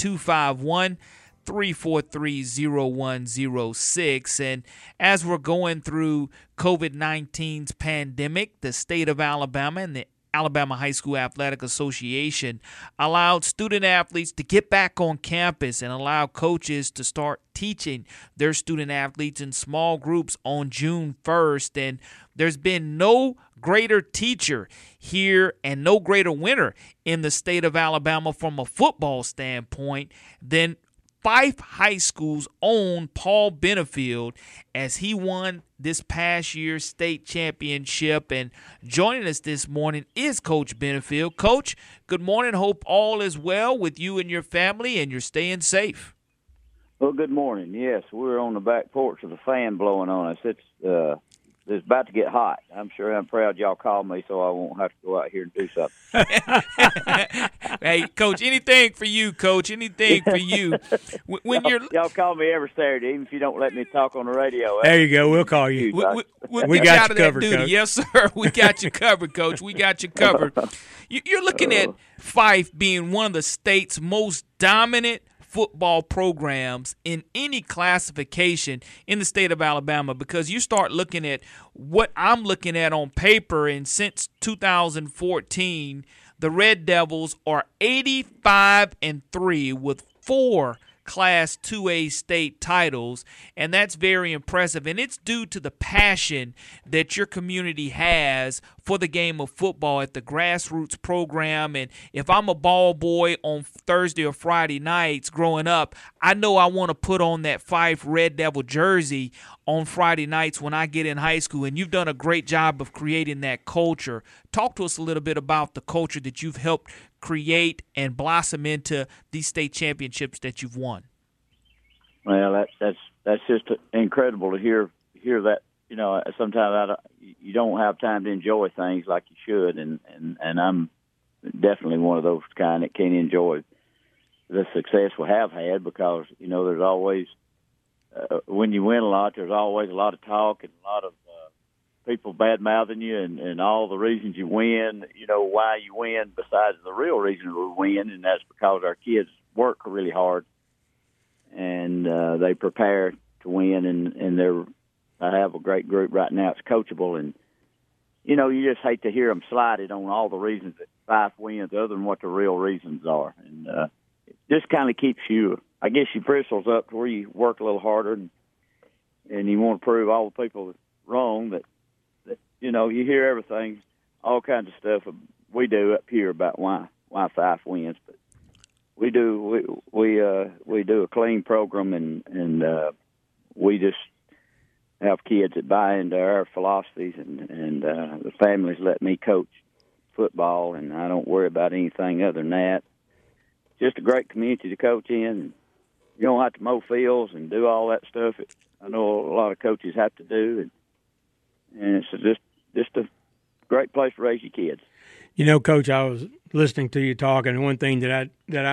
251-343-0106. And as we're going through COVID-19's pandemic, the state of Alabama and the Alabama High School Athletic Association allowed student athletes to get back on campus and allow coaches to start teaching their student athletes in small groups on June 1st. And there's been no greater teacher here and no greater winner in the state of Alabama from a football standpoint than Fife High School's own Paul Benefield as he won this past year's state championship. And joining us this morning is Coach Benefield. Coach, good morning. Hope all is well with you and your family and you're staying safe. Well, good morning. Yes, we're on the back porch with a fan blowing on us. It's about to get hot. I'm proud y'all called me so I won't have to go out here and do something. Hey, Coach, anything for you, Coach. Anything for you. When y'all call me every Saturday, even if you don't let me talk on the radio. There you go. We'll call you. We got you covered, Coach. Yes, sir. We got you covered, Coach. We got you covered. You're looking at Fife being one of the state's most dominant football programs in any classification in the state of Alabama, because you start looking at what I'm looking at on paper, and since 2014, the Red Devils are 85-3 with 4 Class 2A state titles, and that's very impressive. And it's due to the passion that your community has for the game of football at the grassroots program. And if I'm a ball boy on Thursday or Friday nights growing up, I know I want to put on that Fife Red Devil jersey on Friday nights when I get in high school. And you've done a great job of creating that culture. Talk to us a little bit about the culture that you've helped create and blossom into these state championships that you've won. Well, that's just incredible to hear that. You know, sometimes you don't have time to enjoy things like you should, and I'm definitely one of those kind that can enjoy the success we have had, because you know there's always when you win a lot, there's always a lot of talk and a lot of people bad-mouthing you and all the reasons you win, you know, why you win besides the real reason we win, and that's because our kids work really hard and they prepare to win, and I have a great group right now. It's coachable, and, you know, you just hate to hear them slighted on all the reasons that Fife wins other than what the real reasons are. And it just kind of keeps you, I guess, your bristles up to where you work a little harder and you want to prove all the people wrong that you know, you hear everything, all kinds of stuff we do up here about why Fife wins, but we do a clean program, and we just have kids that buy into our philosophies, and the families let me coach football, and I don't worry about anything other than that. Just a great community to coach in. You don't have to mow fields and do all that stuff that I know a lot of coaches have to do, and it's just a great place to raise your kids. You know, Coach, I was listening to you talk, and one thing that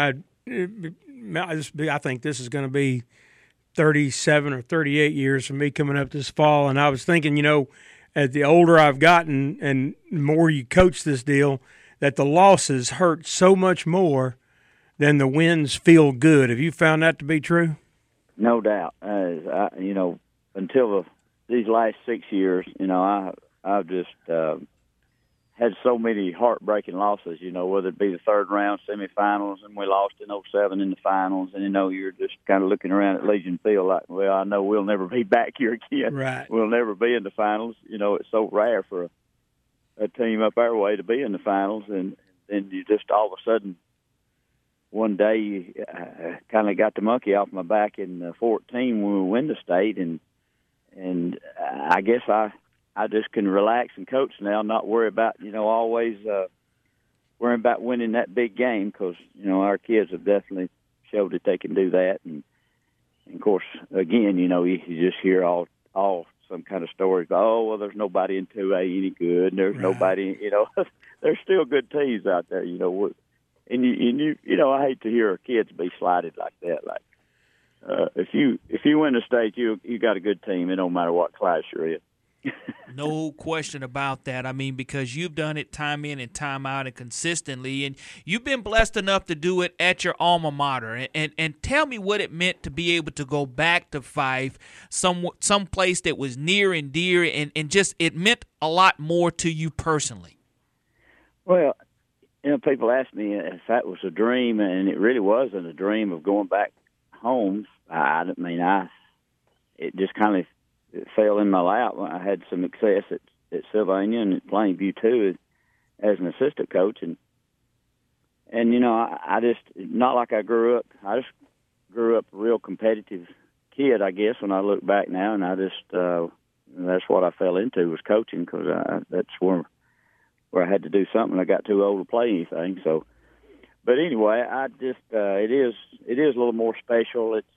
I think this is going to be 37 or 38 years for me coming up this fall, and I was thinking, you know, as the older I've gotten and the more you coach this deal, that the losses hurt so much more than the wins feel good. Have you found that to be true? No doubt. You know, until these last 6 years, you know, I've just had so many heartbreaking losses, you know, whether it be the third round semifinals and we lost in 2007 in the finals, and, you know, you're just kind of looking around at Legion Field like, well, I know we'll never be back here again. Right. We'll never be in the finals. You know, it's so rare for a team up our way to be in the finals, and then you just all of a sudden one day you kind of got the monkey off my back in 14 when we win the state, and I guess I just can relax and coach now, not worry about, you know, always worrying about winning that big game, because, you know, our kids have definitely showed that they can do that. And of course, again, you know, you just hear all some kind of stories about, oh, well, there's nobody in 2A any good, and there's right. nobody, you know, there's still good teams out there, you know. And you know, I hate to hear our kids be slighted like that. Like, if you win the state, you got a good team. It don't matter what class you're in. No question about that. I mean, because you've done it time in and time out and consistently, and you've been blessed enough to do it at your alma mater. And tell me what it meant to be able to go back to Fife, some place that was near and dear, and just it meant a lot more to you personally. Well, you know, people ask me if that was a dream, and it really wasn't a dream of going back home. It just kind of fell in my lap. I had some success at Sylvania and at Plainview too as an assistant coach, and you know, I just, not like I grew up. I just grew up a real competitive kid, I guess, when I look back now, and I just that's what I fell into was coaching, because that's where I had to do something. I got too old to play anything. So, but anyway, I just it is a little more special. It's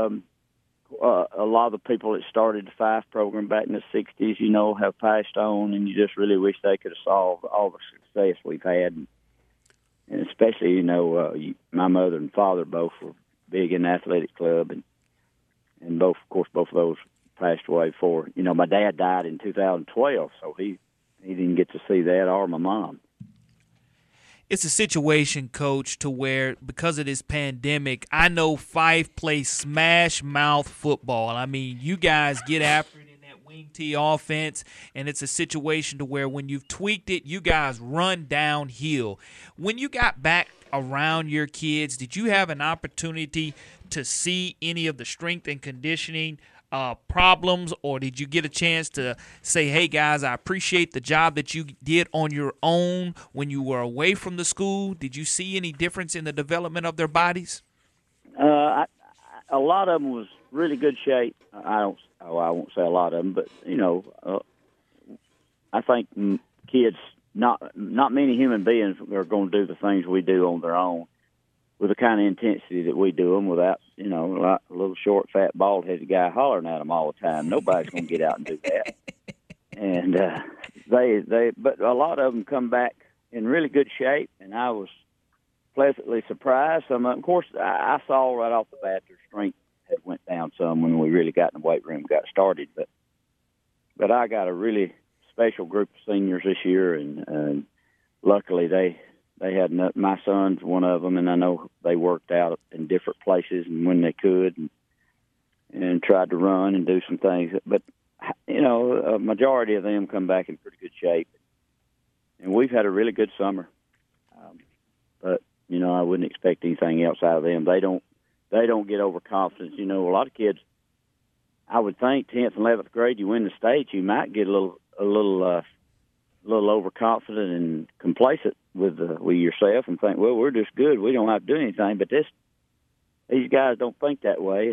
a lot of the people that started the Fife program back in the 60s, have passed on, and you just really wish they could have solved all the success we've had. And especially, my mother and father both were big in the athletic club, and both of those passed away before. My dad died in 2012, so he didn't get to see that, or my mom. It's a situation, Coach, to where because of this pandemic, I know Fife plays smash mouth football. I mean, you guys get after it in that wing tee offense, and it's a situation to where when you've tweaked it, you guys run downhill. When you got back around your kids, did you have an opportunity to see any of the strength and conditioning problems, or did you get a chance to say, hey, guys, I appreciate the job that you did on your own when you were away from the school? Did you see any difference in the development of their bodies? A lot of them was really good shape. I won't say a lot of them, but, I think kids, not many human beings are going to do the things we do on their own with the kind of intensity that we do them without, like a little short, fat, bald-headed guy hollering at them all the time. Nobody's going to get out and do that. And but a lot of them come back in really good shape, and I was pleasantly surprised. Some of them, of course, I saw right off the bat their strength had went down some when we really got in the weight room and got started. But I got a really special group of seniors this year, and luckily they had my son's one of them, and I know they worked out in different places and when they could, and tried to run and do some things. But a majority of them come back in pretty good shape, and we've had a really good summer. But I wouldn't expect anything else out of them. They don't get overconfident. A lot of kids, I would think 10th and 11th grade, you win the state, you might get a little overconfident and complacent with yourself and think, well, we're just good, we don't have to do anything. But these guys don't think that way,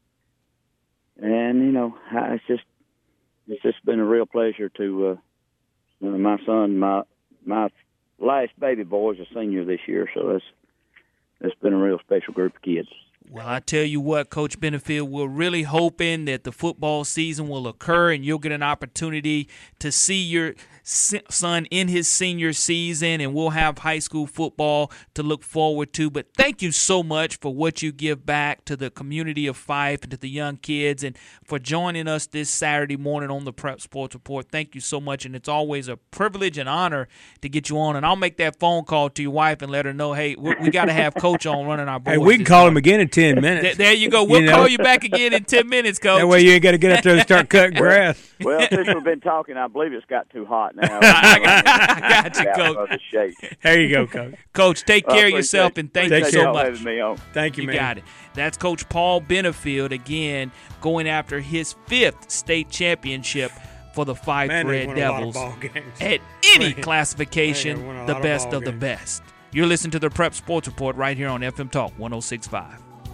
and it's just been a real pleasure to my son, my last baby boy is a senior this year, so it's been a real special group of kids. Well, I tell you what, Coach Benefield, we're really hoping that the football season will occur and you'll get an opportunity to see your son in his senior season, and we'll have high school football to look forward to. But thank you so much for what you give back to the community of Fife and to the young kids, and for joining us this Saturday morning on the Prep Sports Report. Thank you so much, and it's always a privilege and honor to get you on. And I'll make that phone call to your wife and let her know, hey, we got to have Coach on running our boys. Hey, we can call him again in 10 minutes. There you go. We'll call you back again in 10 minutes, Coach. That way you ain't got to get up there and start cutting grass. Well, since we've been talking, I believe it's got too hot now. I got you, Coach. There you go, Coach. Coach, take care of yourself, and thank you so much. Thank you, man. You got it. That's Coach Paul Benefield, again, going after his 5th state championship for the Fife Red Devils at any classification, the best of the best. You're listening to the Prep Sports Report right here on FM Talk 106.5.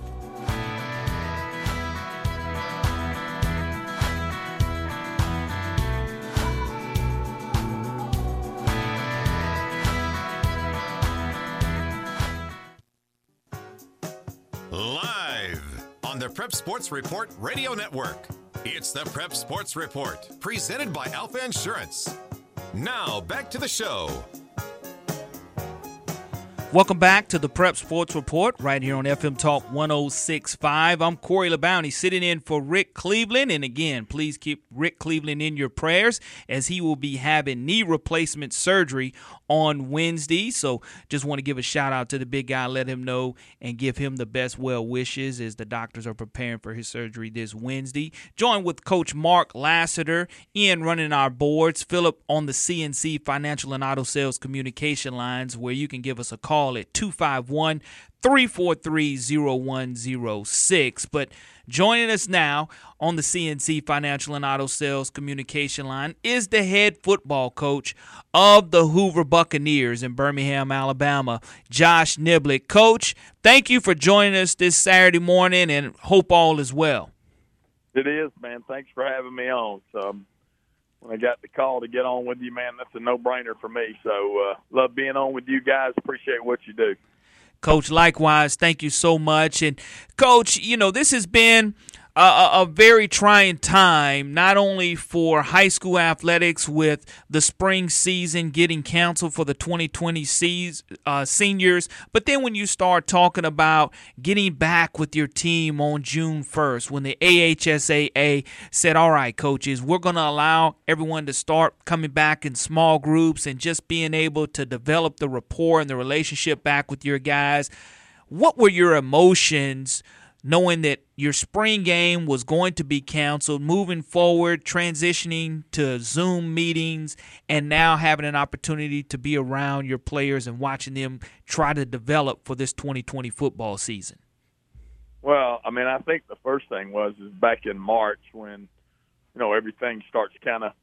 Live on the Prep Sports Report Radio Network. It's the Prep Sports Report, presented by Alpha Insurance. Now, back to the show. Welcome back to the Prep Sports Report right here on FM Talk 106.5. I'm Corey LeBounty, sitting in for Rick Cleveland. And again, please keep Rick Cleveland in your prayers as he will be having knee replacement surgery on Wednesday. So just want to give a shout out to the big guy, let him know and give him the best well wishes as the doctors are preparing for his surgery this Wednesday. Joined with Coach Mark Lassiter, Ian running our boards, Philip on the CNC Financial and Auto Sales Communication lines, where you can give us a call at 251-343-0106. But Joining us now on the CNC Financial and Auto Sales Communication Line is the head football coach of the Hoover Buccaneers in Birmingham, Alabama, Josh Niblick. Coach, thank you for joining us this Saturday morning, and hope all is well. It is, man. Thanks for having me on. So when I got the call to get on with you, man, that's a no-brainer for me. So love being on with you guys. Appreciate what you do. Coach, likewise, thank you so much. And, Coach, this has been a very trying time, not only for high school athletics with the spring season getting canceled for the 2020 seniors, but then when you start talking about getting back with your team on June 1st, when the AHSAA said, all right, coaches, we're going to allow everyone to start coming back in small groups and just being able to develop the rapport and the relationship back with your guys. What were your emotions knowing that your spring game was going to be canceled, moving forward, transitioning to Zoom meetings, and now having an opportunity to be around your players and watching them try to develop for this 2020 football season? Well, I mean, I think the first thing is back in March when, everything starts kind of,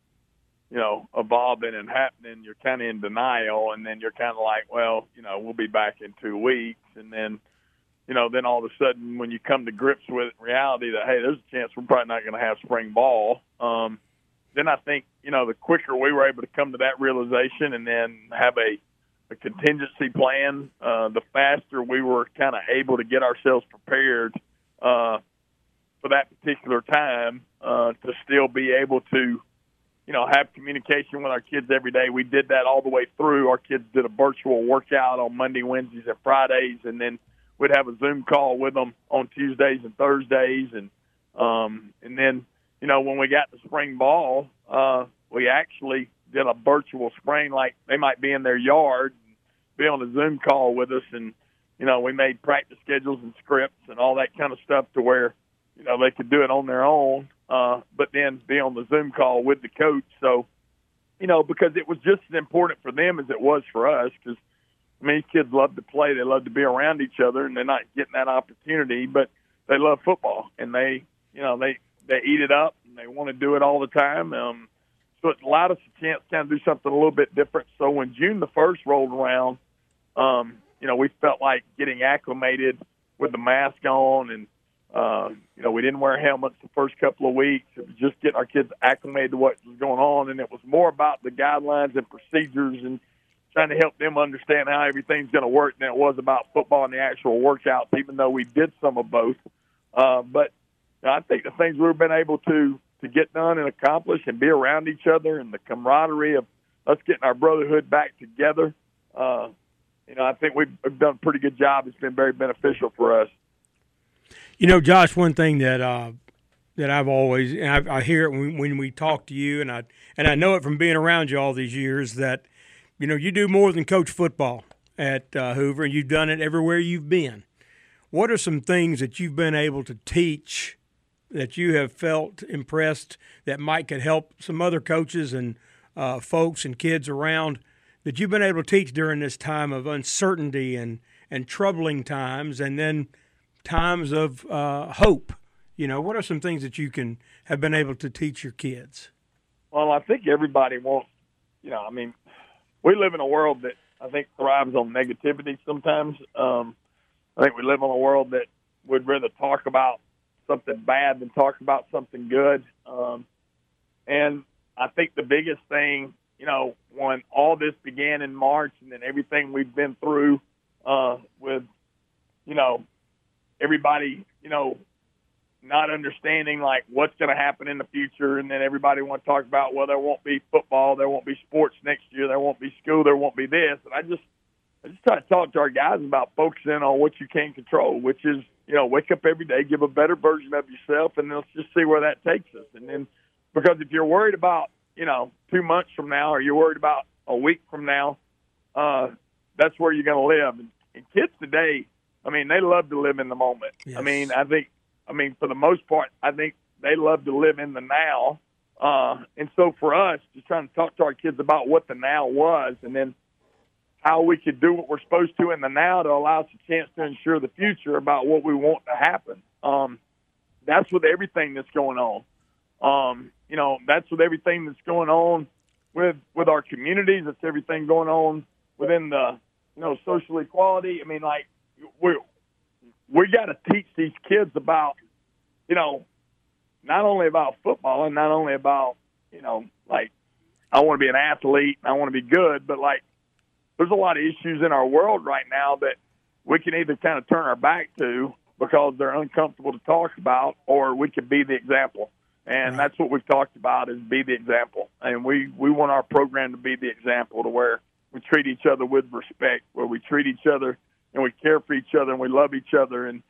evolving and happening, you're kind of in denial, and then you're kind of like, well, we'll be back in 2 weeks, and then then all of a sudden when you come to grips with reality that, hey, there's a chance we're probably not going to have spring ball, then I think, the quicker we were able to come to that realization and then have a contingency plan, the faster we were kind of able to get ourselves prepared for that particular time to still be able to, have communication with our kids every day. We did that all the way through. Our kids did a virtual workout on Monday, Wednesdays, and Fridays, and then we'd have a Zoom call with them on Tuesdays and Thursdays. And then, when we got to spring ball, we actually did a virtual spring, like they might be in their yard and be on a Zoom call with us. And, we made practice schedules and scripts and all that kind of stuff to where, they could do it on their own, but then be on the Zoom call with the coach. So, because it was just as important for them as it was for us, because these kids love to play. They love to be around each other, and they're not getting that opportunity, but they love football, and they eat it up, and they want to do it all the time. So it allowed us a chance to kind of do something a little bit different. So when June the 1st rolled around, we felt like getting acclimated with the mask on, and, we didn't wear helmets the first couple of weeks. It was just getting our kids acclimated to what was going on, and it was more about the guidelines and procedures and trying to help them understand how everything's going to work than it was about football and the actual workouts, even though we did some of both. But I think the things we've been able to get done and accomplish and be around each other and the camaraderie of us getting our brotherhood back together, I think we've done a pretty good job. It's been very beneficial for us. Josh, one thing that I've always, and I hear it when we talk to you, and I know it from being around you all these years, that you do more than coach football at Hoover, and you've done it everywhere you've been. What are some things that you've been able to teach that you have felt impressed that could help some other coaches and folks and kids around that you've been able to teach during this time of uncertainty and troubling times, and then times of hope? What are some things that you have been able to teach your kids? Well, I think everybody wants, we live in a world that I think thrives on negativity sometimes. I think we live in a world that would rather talk about something bad than talk about something good. And I think the biggest thing, when all this began in March and then everything we've been through with, everybody, not understanding like what's going to happen in the future, and then everybody want to talk about, well, there won't be football, there won't be sports next year, there won't be school, there won't be this. And I just try to talk to our guys about focusing on what you can control, which is, wake up every day, give a better version of yourself, and let's just see where that takes us. And then, because if you're worried about, 2 months from now, or you're worried about a week from now, that's where you're going to live. And kids today, they love to live in the moment. Yes. For the most part, I think they love to live in the now. And so for us, just trying to talk to our kids about what the now was, and then how we could do what we're supposed to in the now to allow us a chance to ensure the future about what we want to happen. that's with everything that's going on. That's with everything that's going on with our communities. It's everything going on within the, social equality. I mean, like, we got to teach these kids about, not only about football and not only about, like, I want to be an athlete and I want to be good, but, like, there's a lot of issues in our world right now that we can either kind of turn our back to because they're uncomfortable to talk about, or we could be the example. And that's what we've talked about, is be the example. And we want our program to be the example, to where we treat each other with respect, where we treat each other and we care for each other and we love each other. And,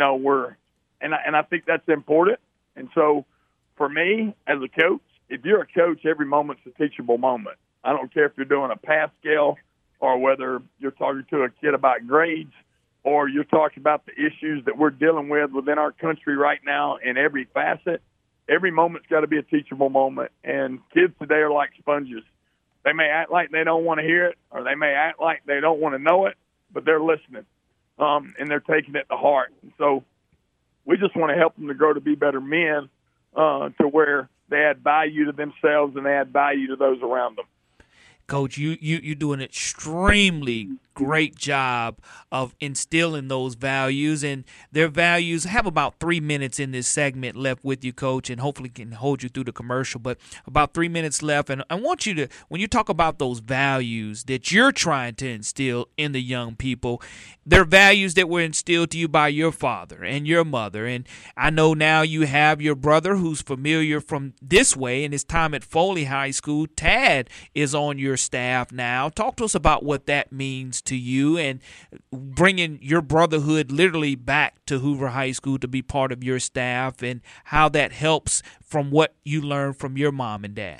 I think that's important. And so for me as a coach, if you're a coach, every moment's a teachable moment. I don't care if you're doing a pass scale or whether you're talking to a kid about grades or you're talking about the issues that we're dealing with within our country right now in every facet. Every moment's got to be a teachable moment. And kids today are like sponges. They may act like they don't want to hear it, or they may act like they don't want to know it, but they're listening, and they're taking it to heart. And so we just want to help them to grow to be better men, to where they add value to themselves and they add value to those around them. Coach, you do an extremely great job of instilling those values, and their values. I have about 3 minutes in this segment left with you, Coach, and hopefully can hold you through the commercial, but about 3 minutes left. And I want you to, when you talk about those values that you're trying to instill in the young people, they're values that were instilled to you by your father and your mother. And I know now you have your brother who's familiar from this way in his time at Foley High School. Tad is on your staff now. Talk to us about what that means to you, and bringing your brotherhood literally back to Hoover High School to be part of your staff, and how that helps from what you learned from your mom and dad.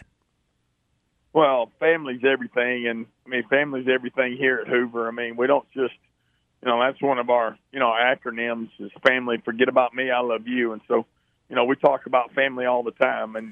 Well, family's everything, and family's everything here at Hoover. We don't just, that's one of our, acronyms is family. Forget about me, I love you. And so, we talk about family all the time, and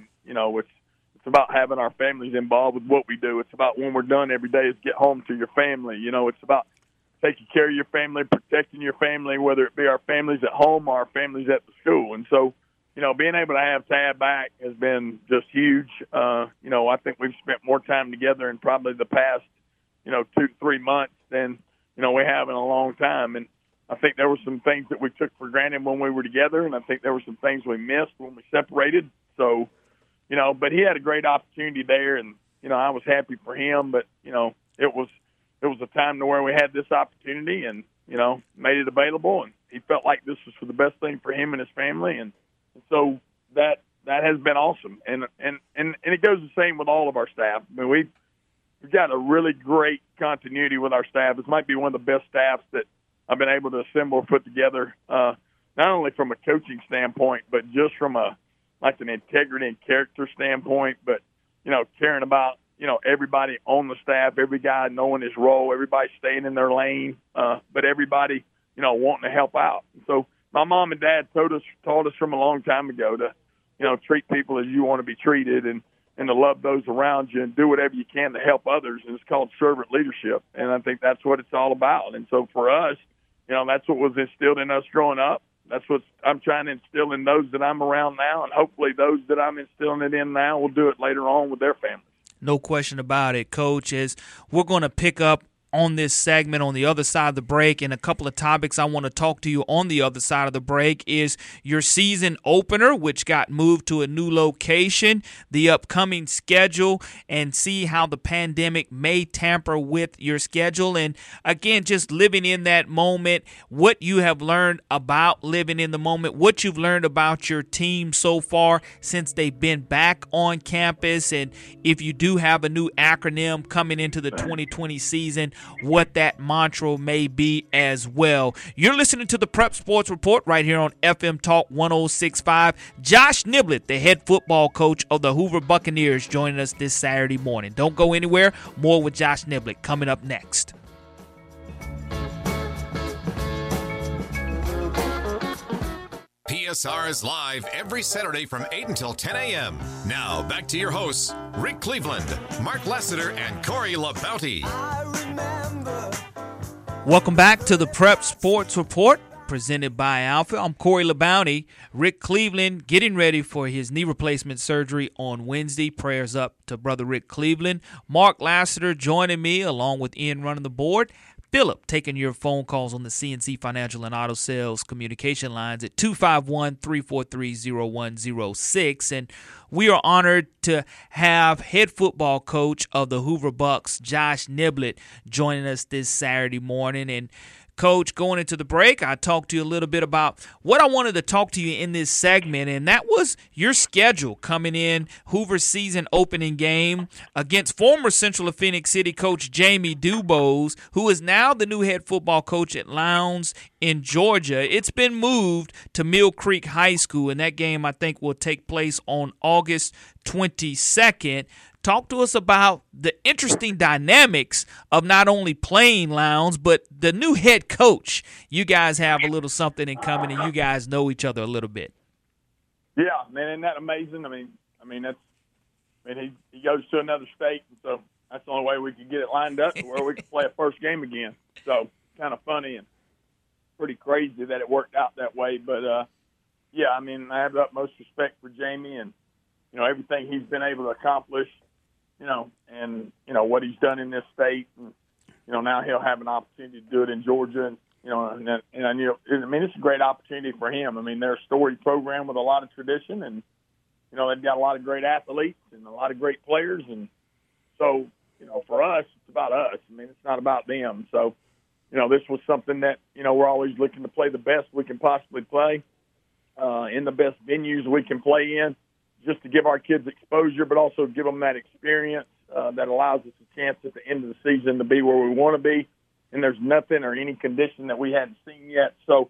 it's about having our families involved with what we do. It's about, when we're done every day, is get home to your family. It's about taking care of your family, protecting your family, whether it be our families at home or our families at the school. And so, being able to have Tad back has been just huge. I think we've spent more time together in probably the past, 2 to 3 months than, we have in a long time. And I think there were some things that we took for granted when we were together, and I think there were some things we missed when we separated. So, but he had a great opportunity there, and, I was happy for him, but, it was a time to where we had this opportunity and, made it available, and he felt like this was for the best thing for him and his family. And so that has been awesome. And it goes the same with all of our staff. We've got a really great continuity with our staff. This might be one of the best staffs that I've been able to assemble or put together, not only from a coaching standpoint, but just from an integrity and character standpoint, but, caring about, everybody on the staff, every guy knowing his role, everybody staying in their lane, but everybody, wanting to help out. And so my mom and dad taught us from a long time ago to, treat people as you want to be treated, and to love those around you and do whatever you can to help others. And it's called servant leadership. And I think that's what it's all about. And so for us, that's what was instilled in us growing up. That's what I'm trying to instill in those that I'm around now, and hopefully those that I'm instilling it in now will do it later on with their families. No question about it, Coach. As we're going to pick up on this segment on the other side of the break, and a couple of topics I want to talk to you on the other side of the break is your season opener, which got moved to a new location, the upcoming schedule, and see how the pandemic may tamper with your schedule. And again, just living in that moment, what you have learned about living in the moment, what you've learned about your team so far since they've been back on campus, and if you do have a new acronym coming into the 2020 season, what that mantra may be as well. You're listening to the Prep Sports Report right here on FM Talk 106.5. Josh Niblett, the head football coach of the Hoover Buccaneers, joining us this Saturday morning. Don't go anywhere. More with Josh Niblett coming up next. PSR is live every Saturday from 8 until 10 a.m. Now, back to your hosts, Rick Cleveland, Mark Lassiter, and Corey LaBounty. Welcome back to the Prep Sports Report, presented by Alpha. I'm Corey LeBounty. Rick Cleveland getting ready for his knee replacement surgery on Wednesday. Prayers up to Brother Rick Cleveland. Mark Lassiter joining me along with Ian running the board. Philip taking your phone calls on the CNC Financial and Auto Sales communication lines at 251-343-0106. And we are honored to have head football coach of the Hoover Bucks, Josh Niblett, joining us this Saturday morning. And Coach, going into the break, I talked to you a little bit about what I wanted to talk to you in this segment, and that was your schedule coming in, Hoover's season opening game against former Central of Phoenix City coach Jamie Dubose, who is now the new head football coach at Lowndes in Georgia. It's been moved to Mill Creek High School, and that game I think will take place on August 22nd. Talk to us about the interesting dynamics of not only playing Lowndes, but the new head coach. You guys have a little something in common, and you guys know each other a little bit. Yeah, man, isn't that amazing? I mean, he goes to another state, and so that's the only way we could get it lined up to where we could play a first game again. So kind of funny and pretty crazy that it worked out that way. But yeah, I mean, I have the utmost respect for Jamie and everything he's been able to accomplish. And what he's done in this state, and now he'll have an opportunity to do it in Georgia, and it's a great opportunity for him. I mean, they're a storied program with a lot of tradition, and they've got a lot of great athletes and a lot of great players, and so for us, it's about us. I mean, it's not about them. So this was something that we're always looking to play the best we can possibly play in the best venues we can play in, just to give our kids exposure, but also give them that experience that allows us a chance at the end of the season to be where we want to be. And there's nothing or any condition that we hadn't seen yet. So,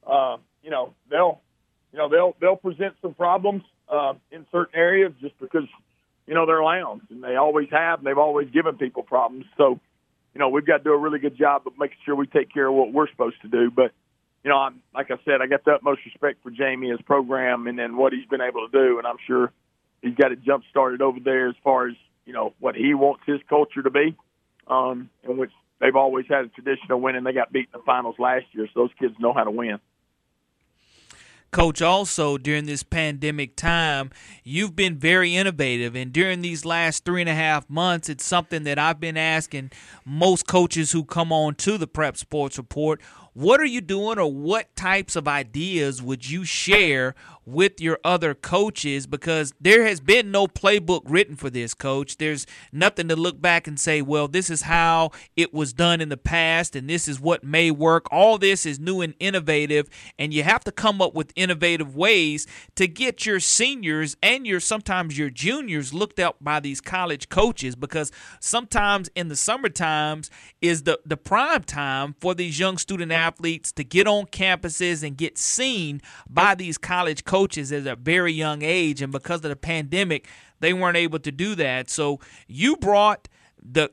they'll present some problems in certain areas just because, they're Lowndes, and they always have. They've always given people problems. So, we've got to do a really good job of making sure we take care of what we're supposed to do. But, like I said, I got the utmost respect for Jamie, his program, and then what he's been able to do. And I'm sure he's got it jump started over there as far as, what he wants his culture to be, in which they've always had a tradition of winning. They got beat in the finals last year, so those kids know how to win. Coach, also during this pandemic time, you've been very innovative, and during these last 3.5 months, it's something that I've been asking most coaches who come on to the Prep Sports Report. What are you doing, or what types of ideas would you share with your other coaches? Because there has been no playbook written for this, Coach. There's nothing to look back and say, well, this is how it was done in the past, and this is what may work. All this is new and innovative, and you have to come up with innovative ways to get your seniors and sometimes your juniors looked up by these college coaches, because sometimes in the summer times is the prime time for these young student athletes to get on campuses and get seen by these college coaches at a very young age. And because of the pandemic, they weren't able to do that. So you brought the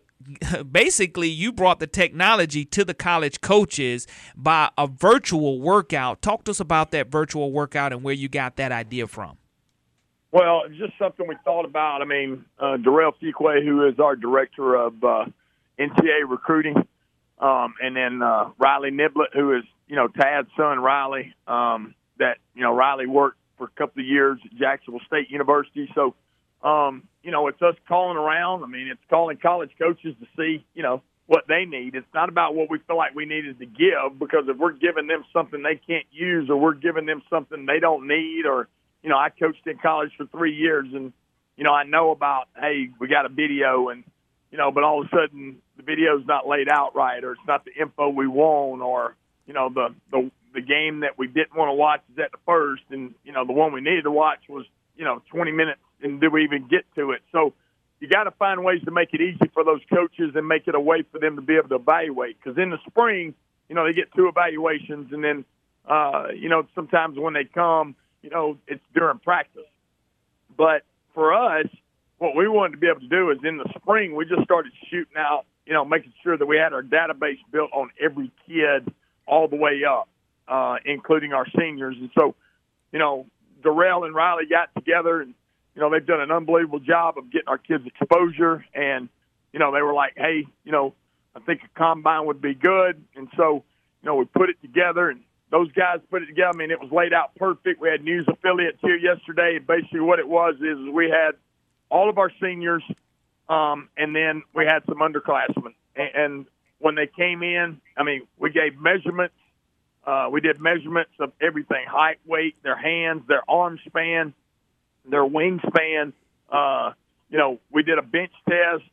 technology to the college coaches by a virtual workout. Talk to us about that virtual workout and where you got that idea from. Well, it's just something we thought about. I mean, Darrell Fuqua, who is our director of NCAA recruiting, and then Riley Niblett, who is, Tad's son, Riley, that, Riley worked for a couple of years at Jacksonville State University. So, it's us calling around. I mean, it's calling college coaches to see, what they need. It's not about what we feel like we needed to give, because if we're giving them something they can't use, or we're giving them something they don't need, or, I coached in college for 3 years, and, I know about, hey, we got a video, and, but all of a sudden the video's not laid out right, or it's not the info we want, or, the game that we didn't want to watch is at the first, and, the one we needed to watch was, 20 minutes, and did we even get to it? So you got to find ways to make it easy for those coaches and make it a way for them to be able to evaluate. Because in the spring, they get 2 evaluations, and then, sometimes when they come, it's during practice. But for us, what we wanted to be able to do is in the spring, we just started shooting out, making sure that we had our database built on every kid all the way up, including our seniors. And so, Darrell and Riley got together, and, they've done an unbelievable job of getting our kids exposure. And, they were like, hey, I think a combine would be good. And so, we put it together, and those guys put it together. I mean, it was laid out perfect. We had news affiliates here yesterday. Basically what it was is we had all of our seniors, and then we had some underclassmen. And when they came in, I mean, we gave measurements. We did measurements of everything: height, weight, their hands, their arm span, their wingspan. We did a bench test.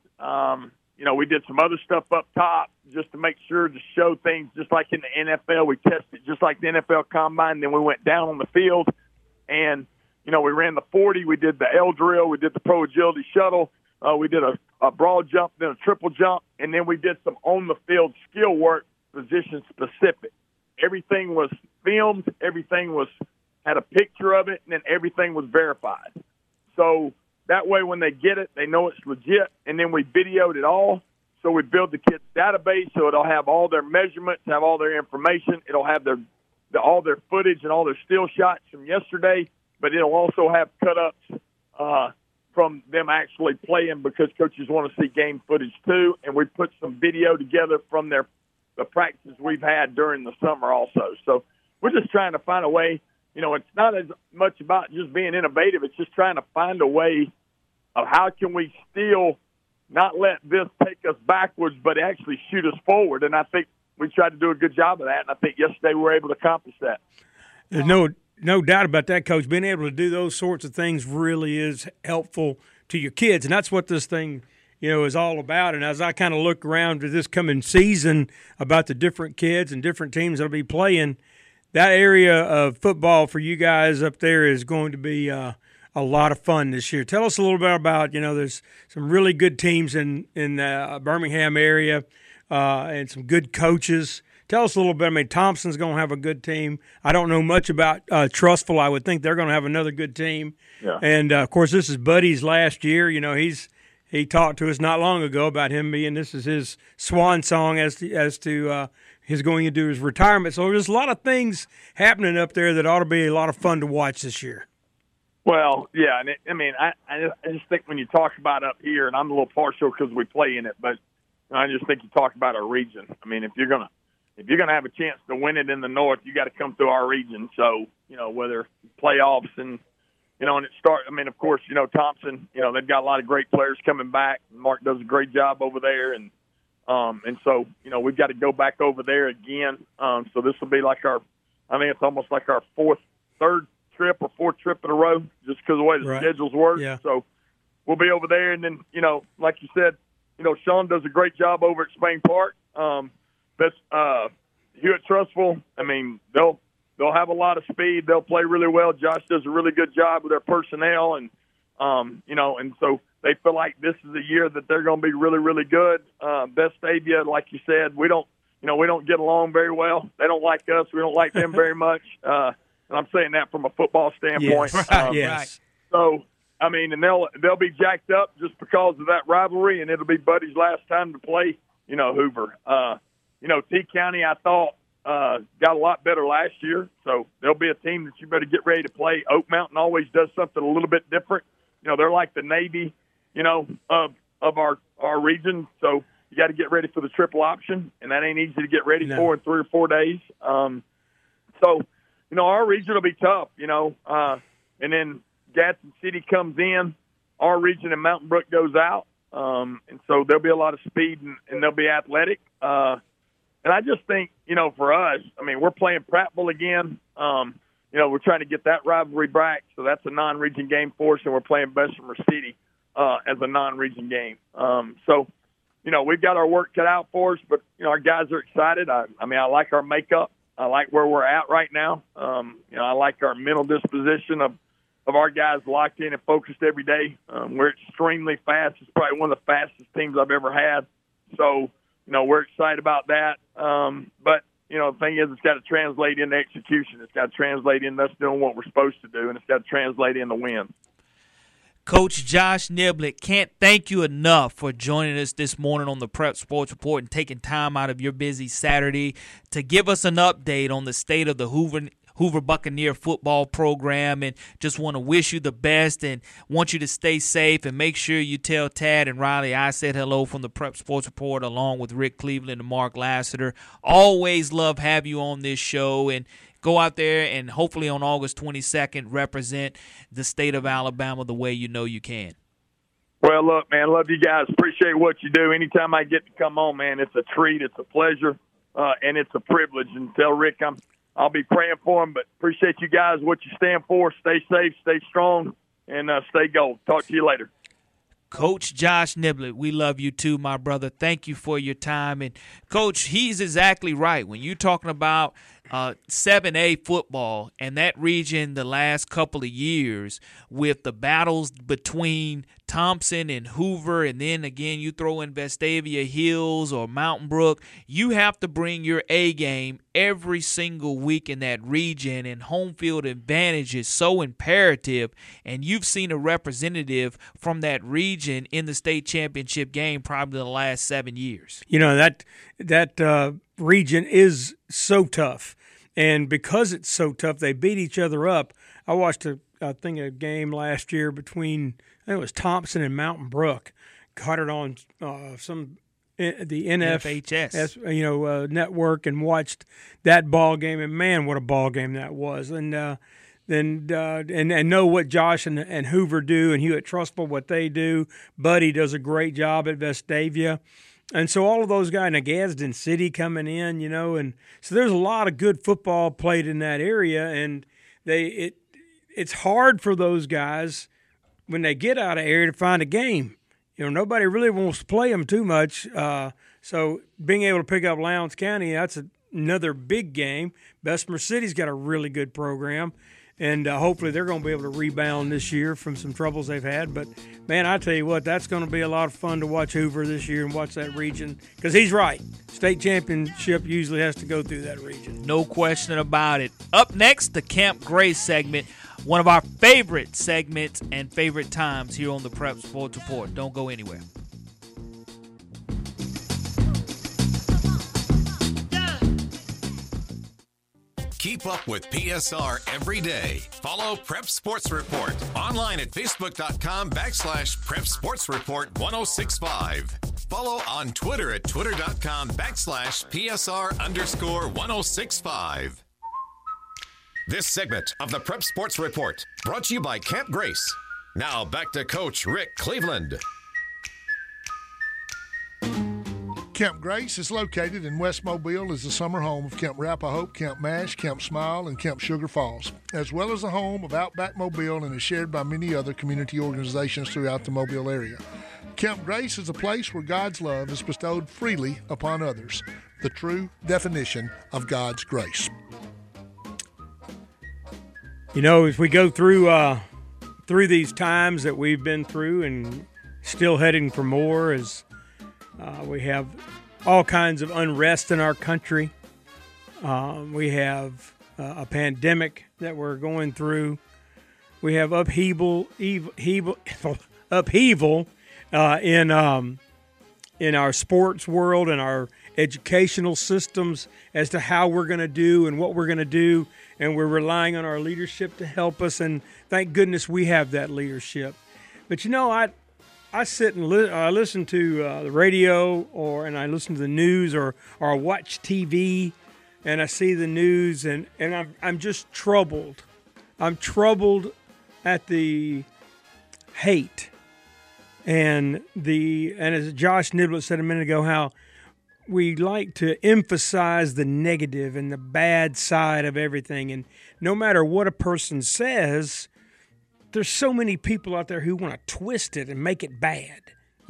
We did some other stuff up top just to make sure to show things just like in the NFL. We tested just like the NFL Combine. Then we went down on the field and, we ran the 40. We did the L drill. We did the Pro Agility Shuttle. We did a broad jump, then a triple jump, and then we did some on-the-field skill work, position-specific. Everything was filmed. Everything had a picture of it, and then everything was verified. So that way when they get it, they know it's legit, and then we videoed it all. So we build the kids' database so it'll have all their measurements, have all their information. It'll have all their footage and all their still shots from yesterday, but it'll also have cut-ups from them actually playing because coaches want to see game footage too. And we put some video together from the practices we've had during the summer also. So we're just trying to find a way. It's not as much about just being innovative. It's just trying to find a way of how can we still not let this take us backwards, but actually shoot us forward. And I think we tried to do a good job of that, and I think yesterday we were able to accomplish that. There's no doubt about that, Coach. Being able to do those sorts of things really is helpful to your kids, and that's what this thing, is all about. And as I kind of look around to this coming season about the different kids and different teams that'll be playing, that area of football for you guys up there is going to be a lot of fun this year. Tell us a little bit about, there's some really good teams in Birmingham area and some good coaches. Tell us a little bit. I mean, Thompson's going to have a good team. I don't know much about Trussville. I would think they're going to have another good team. Yeah. And, of course, this is Buddy's last year. He talked to us not long ago about him this is his swan song as to his going into his retirement. So there's a lot of things happening up there that ought to be a lot of fun to watch this year. Well, yeah, and I just think when you talk about up here, and I'm a little partial because we play in it, but I just think you talk about our region. I mean, if you're gonna have a chance to win it in the North, you got to come through our region. So whether playoffs and and it starts. I mean, of course, Thompson. They've got a lot of great players coming back. Mark does a great job over there, and so we've got to go back over there again. So this will be like I think it's almost like our third trip or fourth trip in a row, just because of the way the schedules work. Yeah. So we'll be over there, and then like you said, Sean does a great job over at Spain Park. That's Hewitt-Trussville. I mean, they'll have a lot of speed. They'll play really well. Josh does a really good job with their personnel, and and so they feel like this is a year that they're going to be really, really good. Vestavia, like you said, we don't get along very well. They don't like us. We don't like them very much. And I'm saying that from a football standpoint. Yes. Yes. So, I mean, and they'll be jacked up just because of that rivalry, and it'll be Buddy's last time to play, Hoover. T County, I thought, got a lot better last year, so there'll be a team that you better get ready to play. Oak Mountain always does something a little bit different. They're like the Navy, of our region, so you got to get ready for the triple option, and that ain't easy to get ready for in 3 or 4 days. So, our region will be tough, and then Gadsden City comes in, our region and Mountain Brook goes out, and so there'll be a lot of speed and they'll be athletic. And I just think, for us, I mean, we're playing Prattville again. We're trying to get that rivalry back, so that's a non-region game for us, and we're playing Bessemer City as a non-region game. So, we've got our work cut out for us, but, our guys are excited. I like our makeup. I like where we're at right now. I like our mental disposition of our guys locked in and focused every day. We're extremely fast. It's probably one of the fastest teams I've ever had. So, we're excited about that. But, the thing is, it's got to translate into execution. It's got to translate into us doing what we're supposed to do, and it's got to translate into wins. Coach Josh Niblett, can't thank you enough for joining us this morning on the Prep Sports Report and taking time out of your busy Saturday to give us an update on the state of the Hoover Buccaneer football program, and just want to wish you the best and want you to stay safe, and make sure you tell Tad and Riley I said hello from the Prep Sports Report along with Rick Cleveland and Mark Lassiter. Always love have you on this show, and go out there and hopefully on August 22nd represent the state of Alabama the way you know you can. Well, look, man, love you guys. Appreciate what you do. Anytime I get to come on, man, it's a treat, it's a pleasure, and it's a privilege. And tell Rick I'll be praying for him, but appreciate you guys, what you stand for. Stay safe, stay strong, and stay gold. Talk to you later. Coach Josh Niblett, we love you too, my brother. Thank you for your time. And, Coach, he's exactly right. When you're talking about 7A football and that region the last couple of years with the battles between Thompson and Hoover, and then again you throw in Vestavia Hills or Mountain Brook, you have to bring your A game every single week in that region, and home field advantage is so imperative, and you've seen a representative from that region in the state championship game probably the last 7 years. You know, that region is so tough, and because it's so tough, they beat each other up. I watched a game last year between, I think it was Thompson and Mountain Brook. Caught it on the NFHS network, and watched that ball game, and man, what a ball game that was. And know what Josh and Hoover do, and Hewitt Trustful, what they do. Buddy does a great job at Vestavia. And so all of those guys, and Gadsden City coming in, and so there's a lot of good football played in that area, and it's hard for those guys when they get out of area to find a game. Nobody really wants to play them too much. So being able to pick up Lowndes County, that's another big game. Bessemer City's got a really good program, and hopefully they're going to be able to rebound this year from some troubles they've had. But, man, I tell you what, that's going to be a lot of fun to watch Hoover this year and watch that region, because he's right. State championship usually has to go through that region. No question about it. Up next, the Camp Grace segment, one of our favorite segments and favorite times here on the Prep Sports Report. Don't go anywhere. Keep up with PSR every day. Follow Prep Sports Report online at facebook.com/Prep Sports Report 1065. Follow on Twitter at twitter.com/PSR_1065. This segment of the Prep Sports Report brought to you by Camp Grace. Now back to Coach Rick Cleveland. Camp Grace is located in West Mobile, is the summer home of Camp Rappahoe, Camp Mash, Camp Smile, and Camp Sugar Falls, as well as the home of Outback Mobile, and is shared by many other community organizations throughout the Mobile area. Camp Grace is a place where God's love is bestowed freely upon others, the true definition of God's grace. As we go through these times that we've been through and still heading for more, as we have all kinds of unrest in our country. We have a pandemic that we're going through. We have upheaval in our sports world and our educational systems as to how we're going to do and what we're going to do, and we're relying on our leadership to help us, and thank goodness we have that leadership. But I sit and I listen to the radio, and I listen to the news, or I watch TV, and I see the news, and I'm just troubled. I'm troubled at the hate and as Josh Niblett said a minute ago, how we like to emphasize the negative and the bad side of everything, and no matter what a person says, there's so many people out there who want to twist it and make it bad,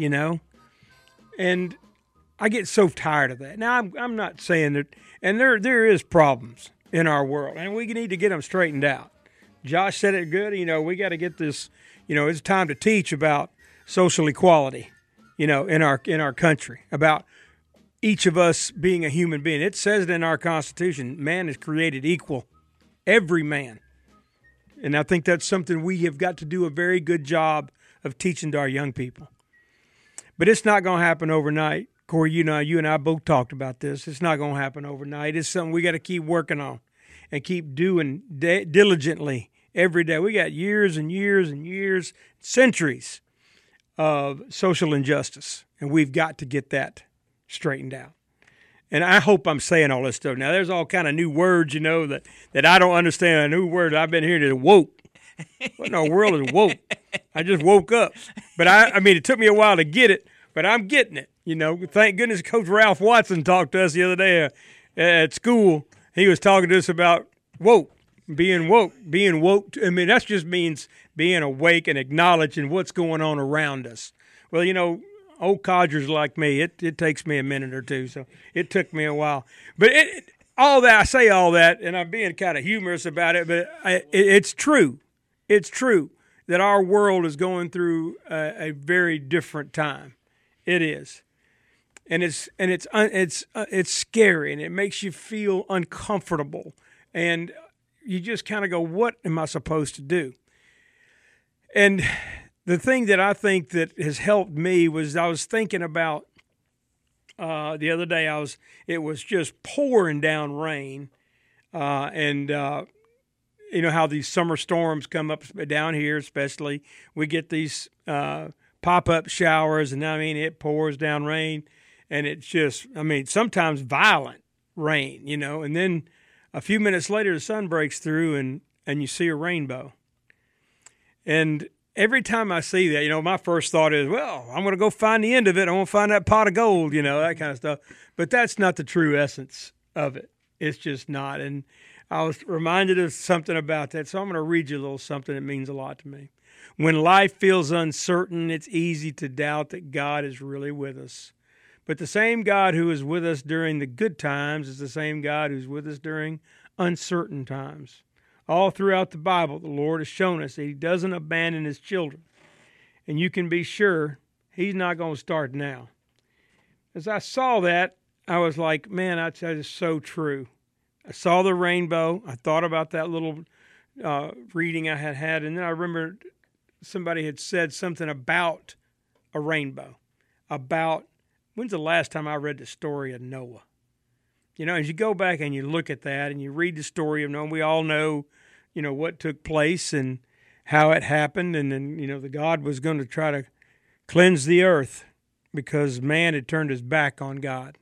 and I get so tired of that. Now, I'm not saying that, and there is problems in our world, and we need to get them straightened out. Josh said it good. We got to get this. It's time to teach about social equality, in our country, about each of us being a human being. It says it in our Constitution, man is created equal, every man. And I think that's something we have got to do a very good job of teaching to our young people. But it's not going to happen overnight. Corey, you and I both talked about this. It's not going to happen overnight. It's something we got to keep working on. and keep doing diligently every day. We got years and years and years, centuries of social injustice, and we've got to get that straightened out. And I hope I'm saying all this stuff. Now, there's all kind of new words, that I don't understand. A new word I've been hearing is woke. What in the world is woke? I just woke up. But I mean, it took me a while to get it, but I'm getting it. Thank goodness Coach Ralph Watson talked to us the other day at school. He was talking to us about woke, being woke. I mean, that just means being awake and acknowledging what's going on around us. Well, old codgers like me, it takes me a minute or two, so it took me a while. But I say all that, and I'm being kind of humorous about it, but it's true. It's true that our world is going through a very different time. It is, and it's scary, and it makes you feel uncomfortable, and you just kind of go, "What am I supposed to do?" And the thing that I think that has helped me was I was thinking about the other day. It was just pouring down rain, and you know how these summer storms come up down here, especially. We get these pop-up showers, and I mean it pours down rain, and it's just, I mean, sometimes violent rain, and then a few minutes later the sun breaks through, and you see a rainbow. And every time I see that, my first thought is, well, I'm going to go find the end of it. I want to find that pot of gold, that kind of stuff. But that's not the true essence of it. It's just not. And I was reminded of something about that, so I'm going to read you a little something that means a lot to me. When life feels uncertain, it's easy to doubt that God is really with us. But the same God who is with us during the good times is the same God who's with us during uncertain times. All throughout the Bible, the Lord has shown us that He doesn't abandon His children. And you can be sure He's not going to start now. As I saw that, I was like, man, that is so true. I saw the rainbow. I thought about that little reading I had, and then I remembered somebody had said something about a rainbow. About, when's the last time I read the story of Noah? As you go back and you look at that and you read the story of Noah, we all know, what took place and how it happened. And then, the God was going to try to cleanse the earth because man had turned his back on God.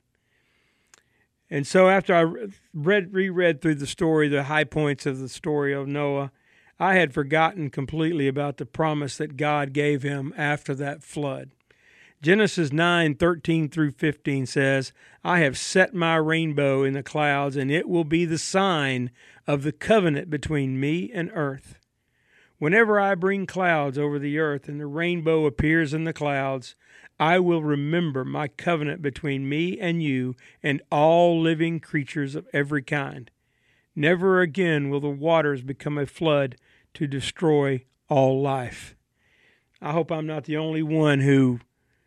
And so after I reread through the story, the high points of the story of Noah, I had forgotten completely about the promise that God gave him after that flood. Genesis 9:13 through 15 says, I have set my rainbow in the clouds, and it will be the sign of the covenant between me and earth. Whenever I bring clouds over the earth and the rainbow appears in the clouds, I will remember my covenant between me and you and all living creatures of every kind. Never again will the waters become a flood to destroy all life. I hope I'm not the only one who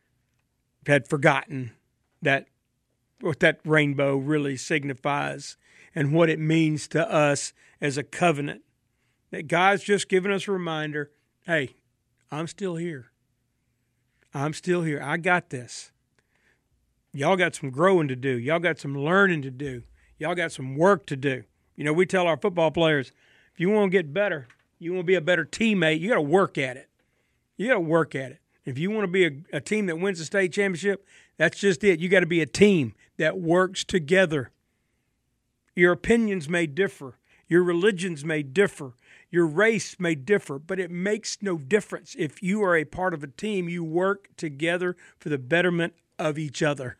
had forgotten that what that rainbow really signifies and what it means to us as a covenant. That God's just given us a reminder, hey, I'm still here. I'm still here. I got this. Y'all got some growing to do. Y'all got some learning to do. Y'all got some work to do. We tell our football players, if you want to get better, you want to be a better teammate, you got to work at it. You got to work at it. If you want to be a team that wins the state championship, that's just it. You got to be a team that works together. Your opinions may differ. Your religions may differ. Your race may differ, but it makes no difference. If you are a part of a team, you work together for the betterment of each other.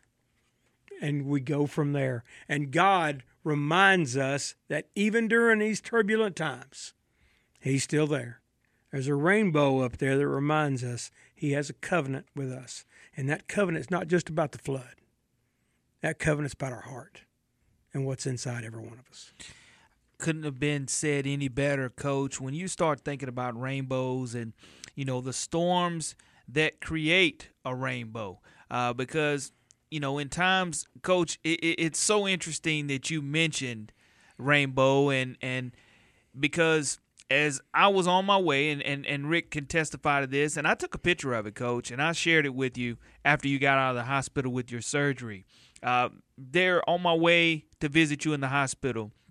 And we go from there. And God reminds us that even during these turbulent times, He's still there. There's a rainbow up there that reminds us He has a covenant with us. And that covenant is not just about the flood. That covenant's about our heart and what's inside every one of us. Couldn't have been said any better, Coach. When you start thinking about rainbows and, the storms that create a rainbow, because, in times, Coach, it's so interesting that you mentioned rainbow and because as I was on my way, and Rick can testify to this, and I took a picture of it, Coach, and I shared it with you after you got out of the hospital with your surgery. There on my way to visit you in the hospital,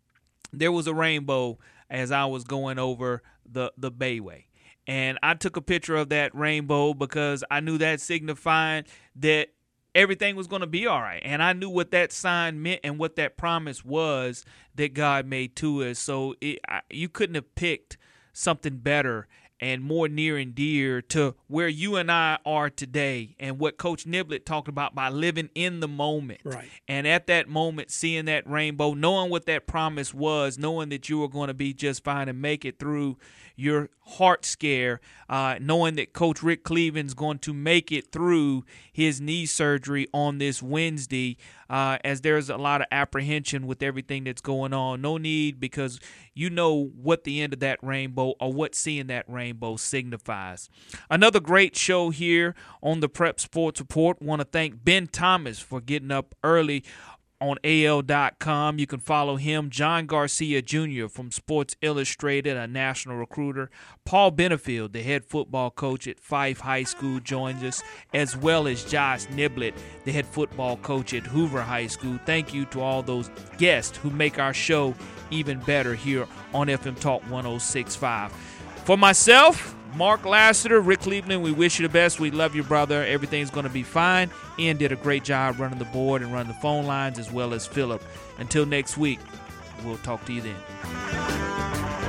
there was a rainbow as I was going over the Bayway. And I took a picture of that rainbow because I knew that signified that everything was going to be all right. And I knew what that sign meant and what that promise was that God made to us. So you couldn't have picked something better and more near and dear to where you and I are today, and what Coach Niblett talked about by living in the moment. Right. And at that moment, seeing that rainbow, knowing what that promise was, knowing that you were going to be just fine and make it through your heart scare, knowing that Coach Rick Cleveland's going to make it through his knee surgery on this Wednesday, as there's a lot of apprehension with everything that's going on. No need, because you know what the end of that rainbow, or what seeing that rainbow signifies. Another great show here on the Prep Sports Report. Want to thank Ben Thomas for getting up early on AL.com. You can follow him. John Garcia Jr. from Sports Illustrated, a national recruiter. Paul Benefield, the head football coach at Fife High School, joins us, as well as Josh Niblett, the head football coach at Hoover High School. Thank you to all those guests who make our show even better here on FM Talk 106.5. For myself, Mark Lassiter, Rick Cleveland, we wish you the best. We love you, brother. Everything's going to be fine. Ian did a great job running the board and running the phone lines, as well as Philip. Until next week, we'll talk to you then.